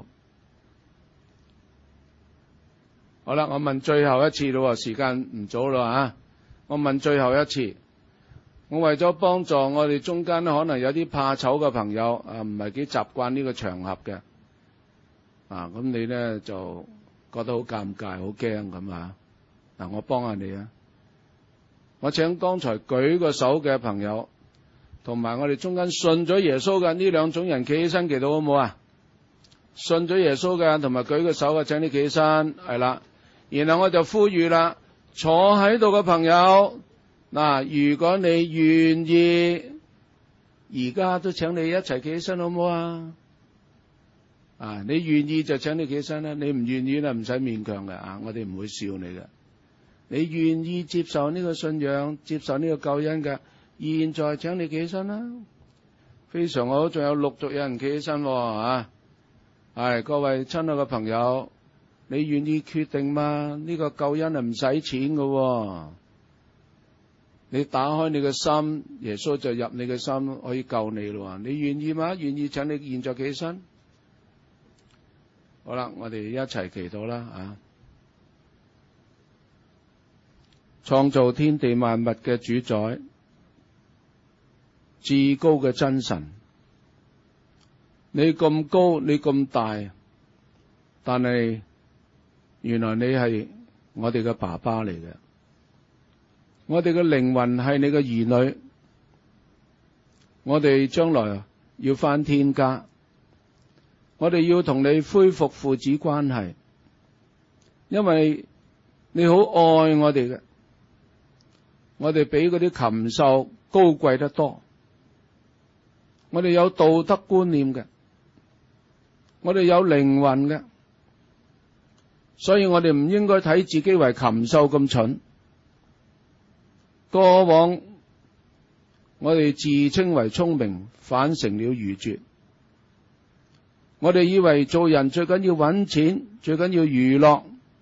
好啦，我問最後一次咯，時間唔早啦吓，我問最後一次，我為咗幫助我哋中間可能有啲怕醜嘅朋友啊，唔係幾習慣呢個場合嘅啊，咁你咧就覺得好尷尬、好驚咁啊？嗱，我幫下你啊！我請剛才舉個手嘅朋友，同埋我哋中間信咗耶穌嘅呢兩種人企起身祈禱好唔好啊？信咗耶穌嘅同埋舉個手嘅，請你企起身，係啦。然後我就呼籲啦，坐喺度嘅朋友，嗱，如果你願意，而家都請你一齊企起身好唔好啊？啊，你願意就請你企起身啦，你唔願意咧唔使勉強嘅啊，我哋唔會笑你嘅。你願意接受呢個信仰，接受呢個救恩嘅，現在請你企起身啦。非常好，仲有陸續有人企起身啊！係各位親愛嘅朋友。你願意決定嘛？呢個救恩係唔使錢㗎，你打開你嘅心，耶穌就入你嘅心，可以救你咯。你願意嗎？願意，請你現在起身。好啦，我哋一齊祈禱啦啊！創造天地萬物嘅主宰，至高嘅真神，你咁高，你咁大，但係原來你係我哋嘅爸爸嚟嘅，我哋嘅靈魂係你嘅兒女，我哋將來要返天家，我哋要同你恢復父子關係，因為你好愛我哋嘅，我哋比嗰啲禽獸高貴得多，我哋有道德觀念嘅，我哋有靈魂嘅。所以我哋唔應該睇自己為禽獸咁蠢。過往我哋自稱為聰明，反成了愚拙。我哋以為做人最緊要搵錢，最緊要娛樂，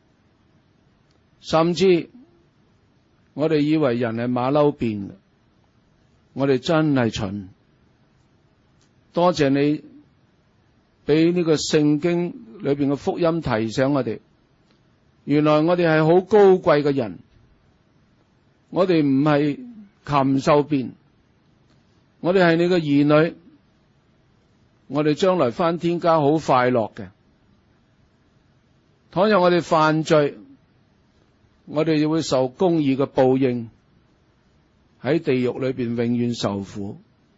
甚至我哋以為人係馬騮變嘅。我哋真係蠢。多謝你俾呢個聖經裏邊嘅福音提醒我哋。原來我哋係好高貴嘅人，我哋唔係禽獸變，我哋係你嘅兒女，我哋將來返天家好快樂嘅。倘若我哋犯罪，我哋就會受公義嘅報應，喺地獄裏邊永遠受苦。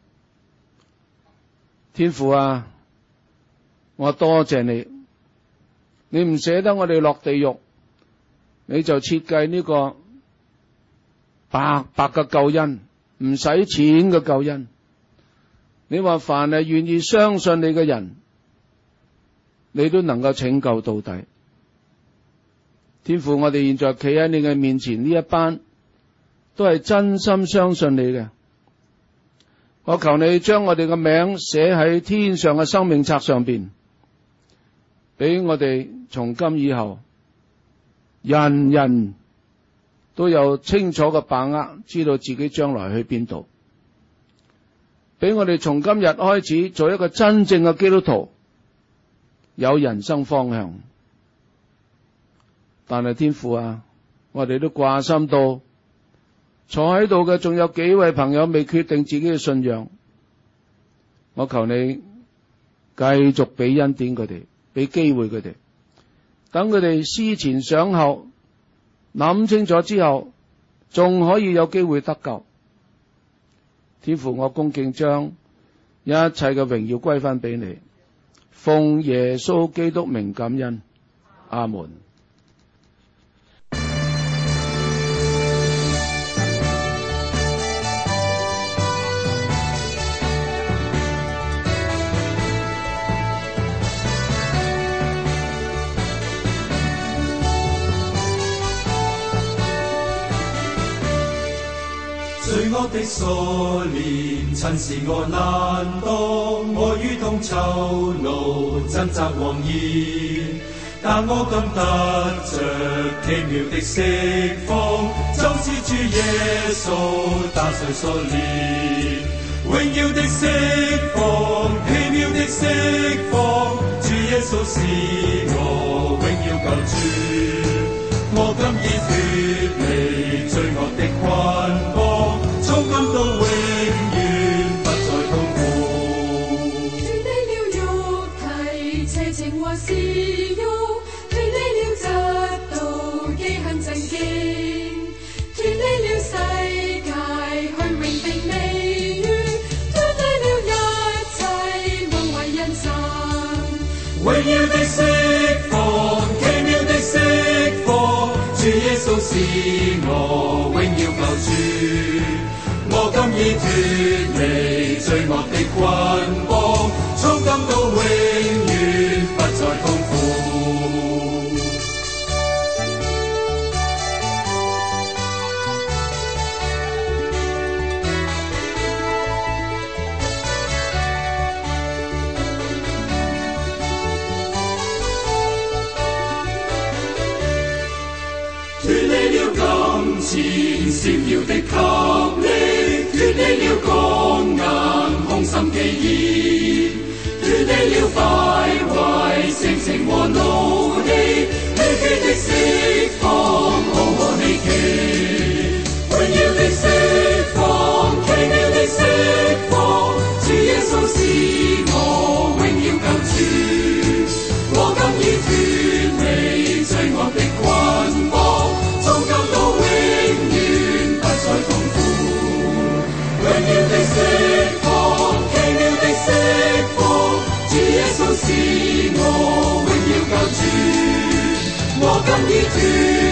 天父啊，我多謝你，你唔捨得我哋落地獄，你就設計呢個白白嘅救恩，唔使錢嘅救恩。你話凡係願意相信你嘅人，你都能夠拯救到底。天父，我哋現在企喺你嘅面前，呢一班都係真心相信你嘅。我求你將我哋嘅名寫喺天上嘅生命冊上邊，俾我哋從今以後人人都有清楚嘅把握，知道自己將來去邊度。俾我哋從今日開始做一個真正嘅基督徒，有人生方向。但係天父啊，我哋都掛心到坐喺度嘅仲有幾位朋友未決定自己嘅信仰。我求你繼續俾恩典佢哋，俾機會佢哋，等佢哋思前想後，諗清楚之後，仲可以有機會得救。天父，我恭敬將一切嘅榮耀歸翻俾你，奉耶穌基督名感恩，阿門。 罪惡的鎖鏈，曾使我難當，我如同囚奴，掙扎惶然。 但我今得着奇妙的釋放，就是主耶穌打碎鎖鏈，榮耀的釋放，奇妙的釋放，主耶穌是我榮耀救主，我今已脫離罪惡的捆綁，從今到永遠不再痛苦。 脫離了肉體邪情和私慾，脫離了嫉妒記恨爭競，脫離了世界虛榮的美譽，脫離了一切夢為人生。 榮耀的釋放，奇妙的釋放，主耶穌是我榮耀救主，我今已脫離罪惡的捆綁，從今到永遠不再痛苦。脫離了金錢閃耀的給力，脫離了剛硬空心記憶，脫離了敗壞性情和怒氣，喜劇的釋放，好可喜奇，榮耀的釋放，奇妙的釋放，主耶穌是我榮耀救主，我今已脫離罪惡的捆綁，從今到永遠不再痛苦。榮耀的釋放，奇妙的釋放，主耶穌是我榮耀救主，我今已脫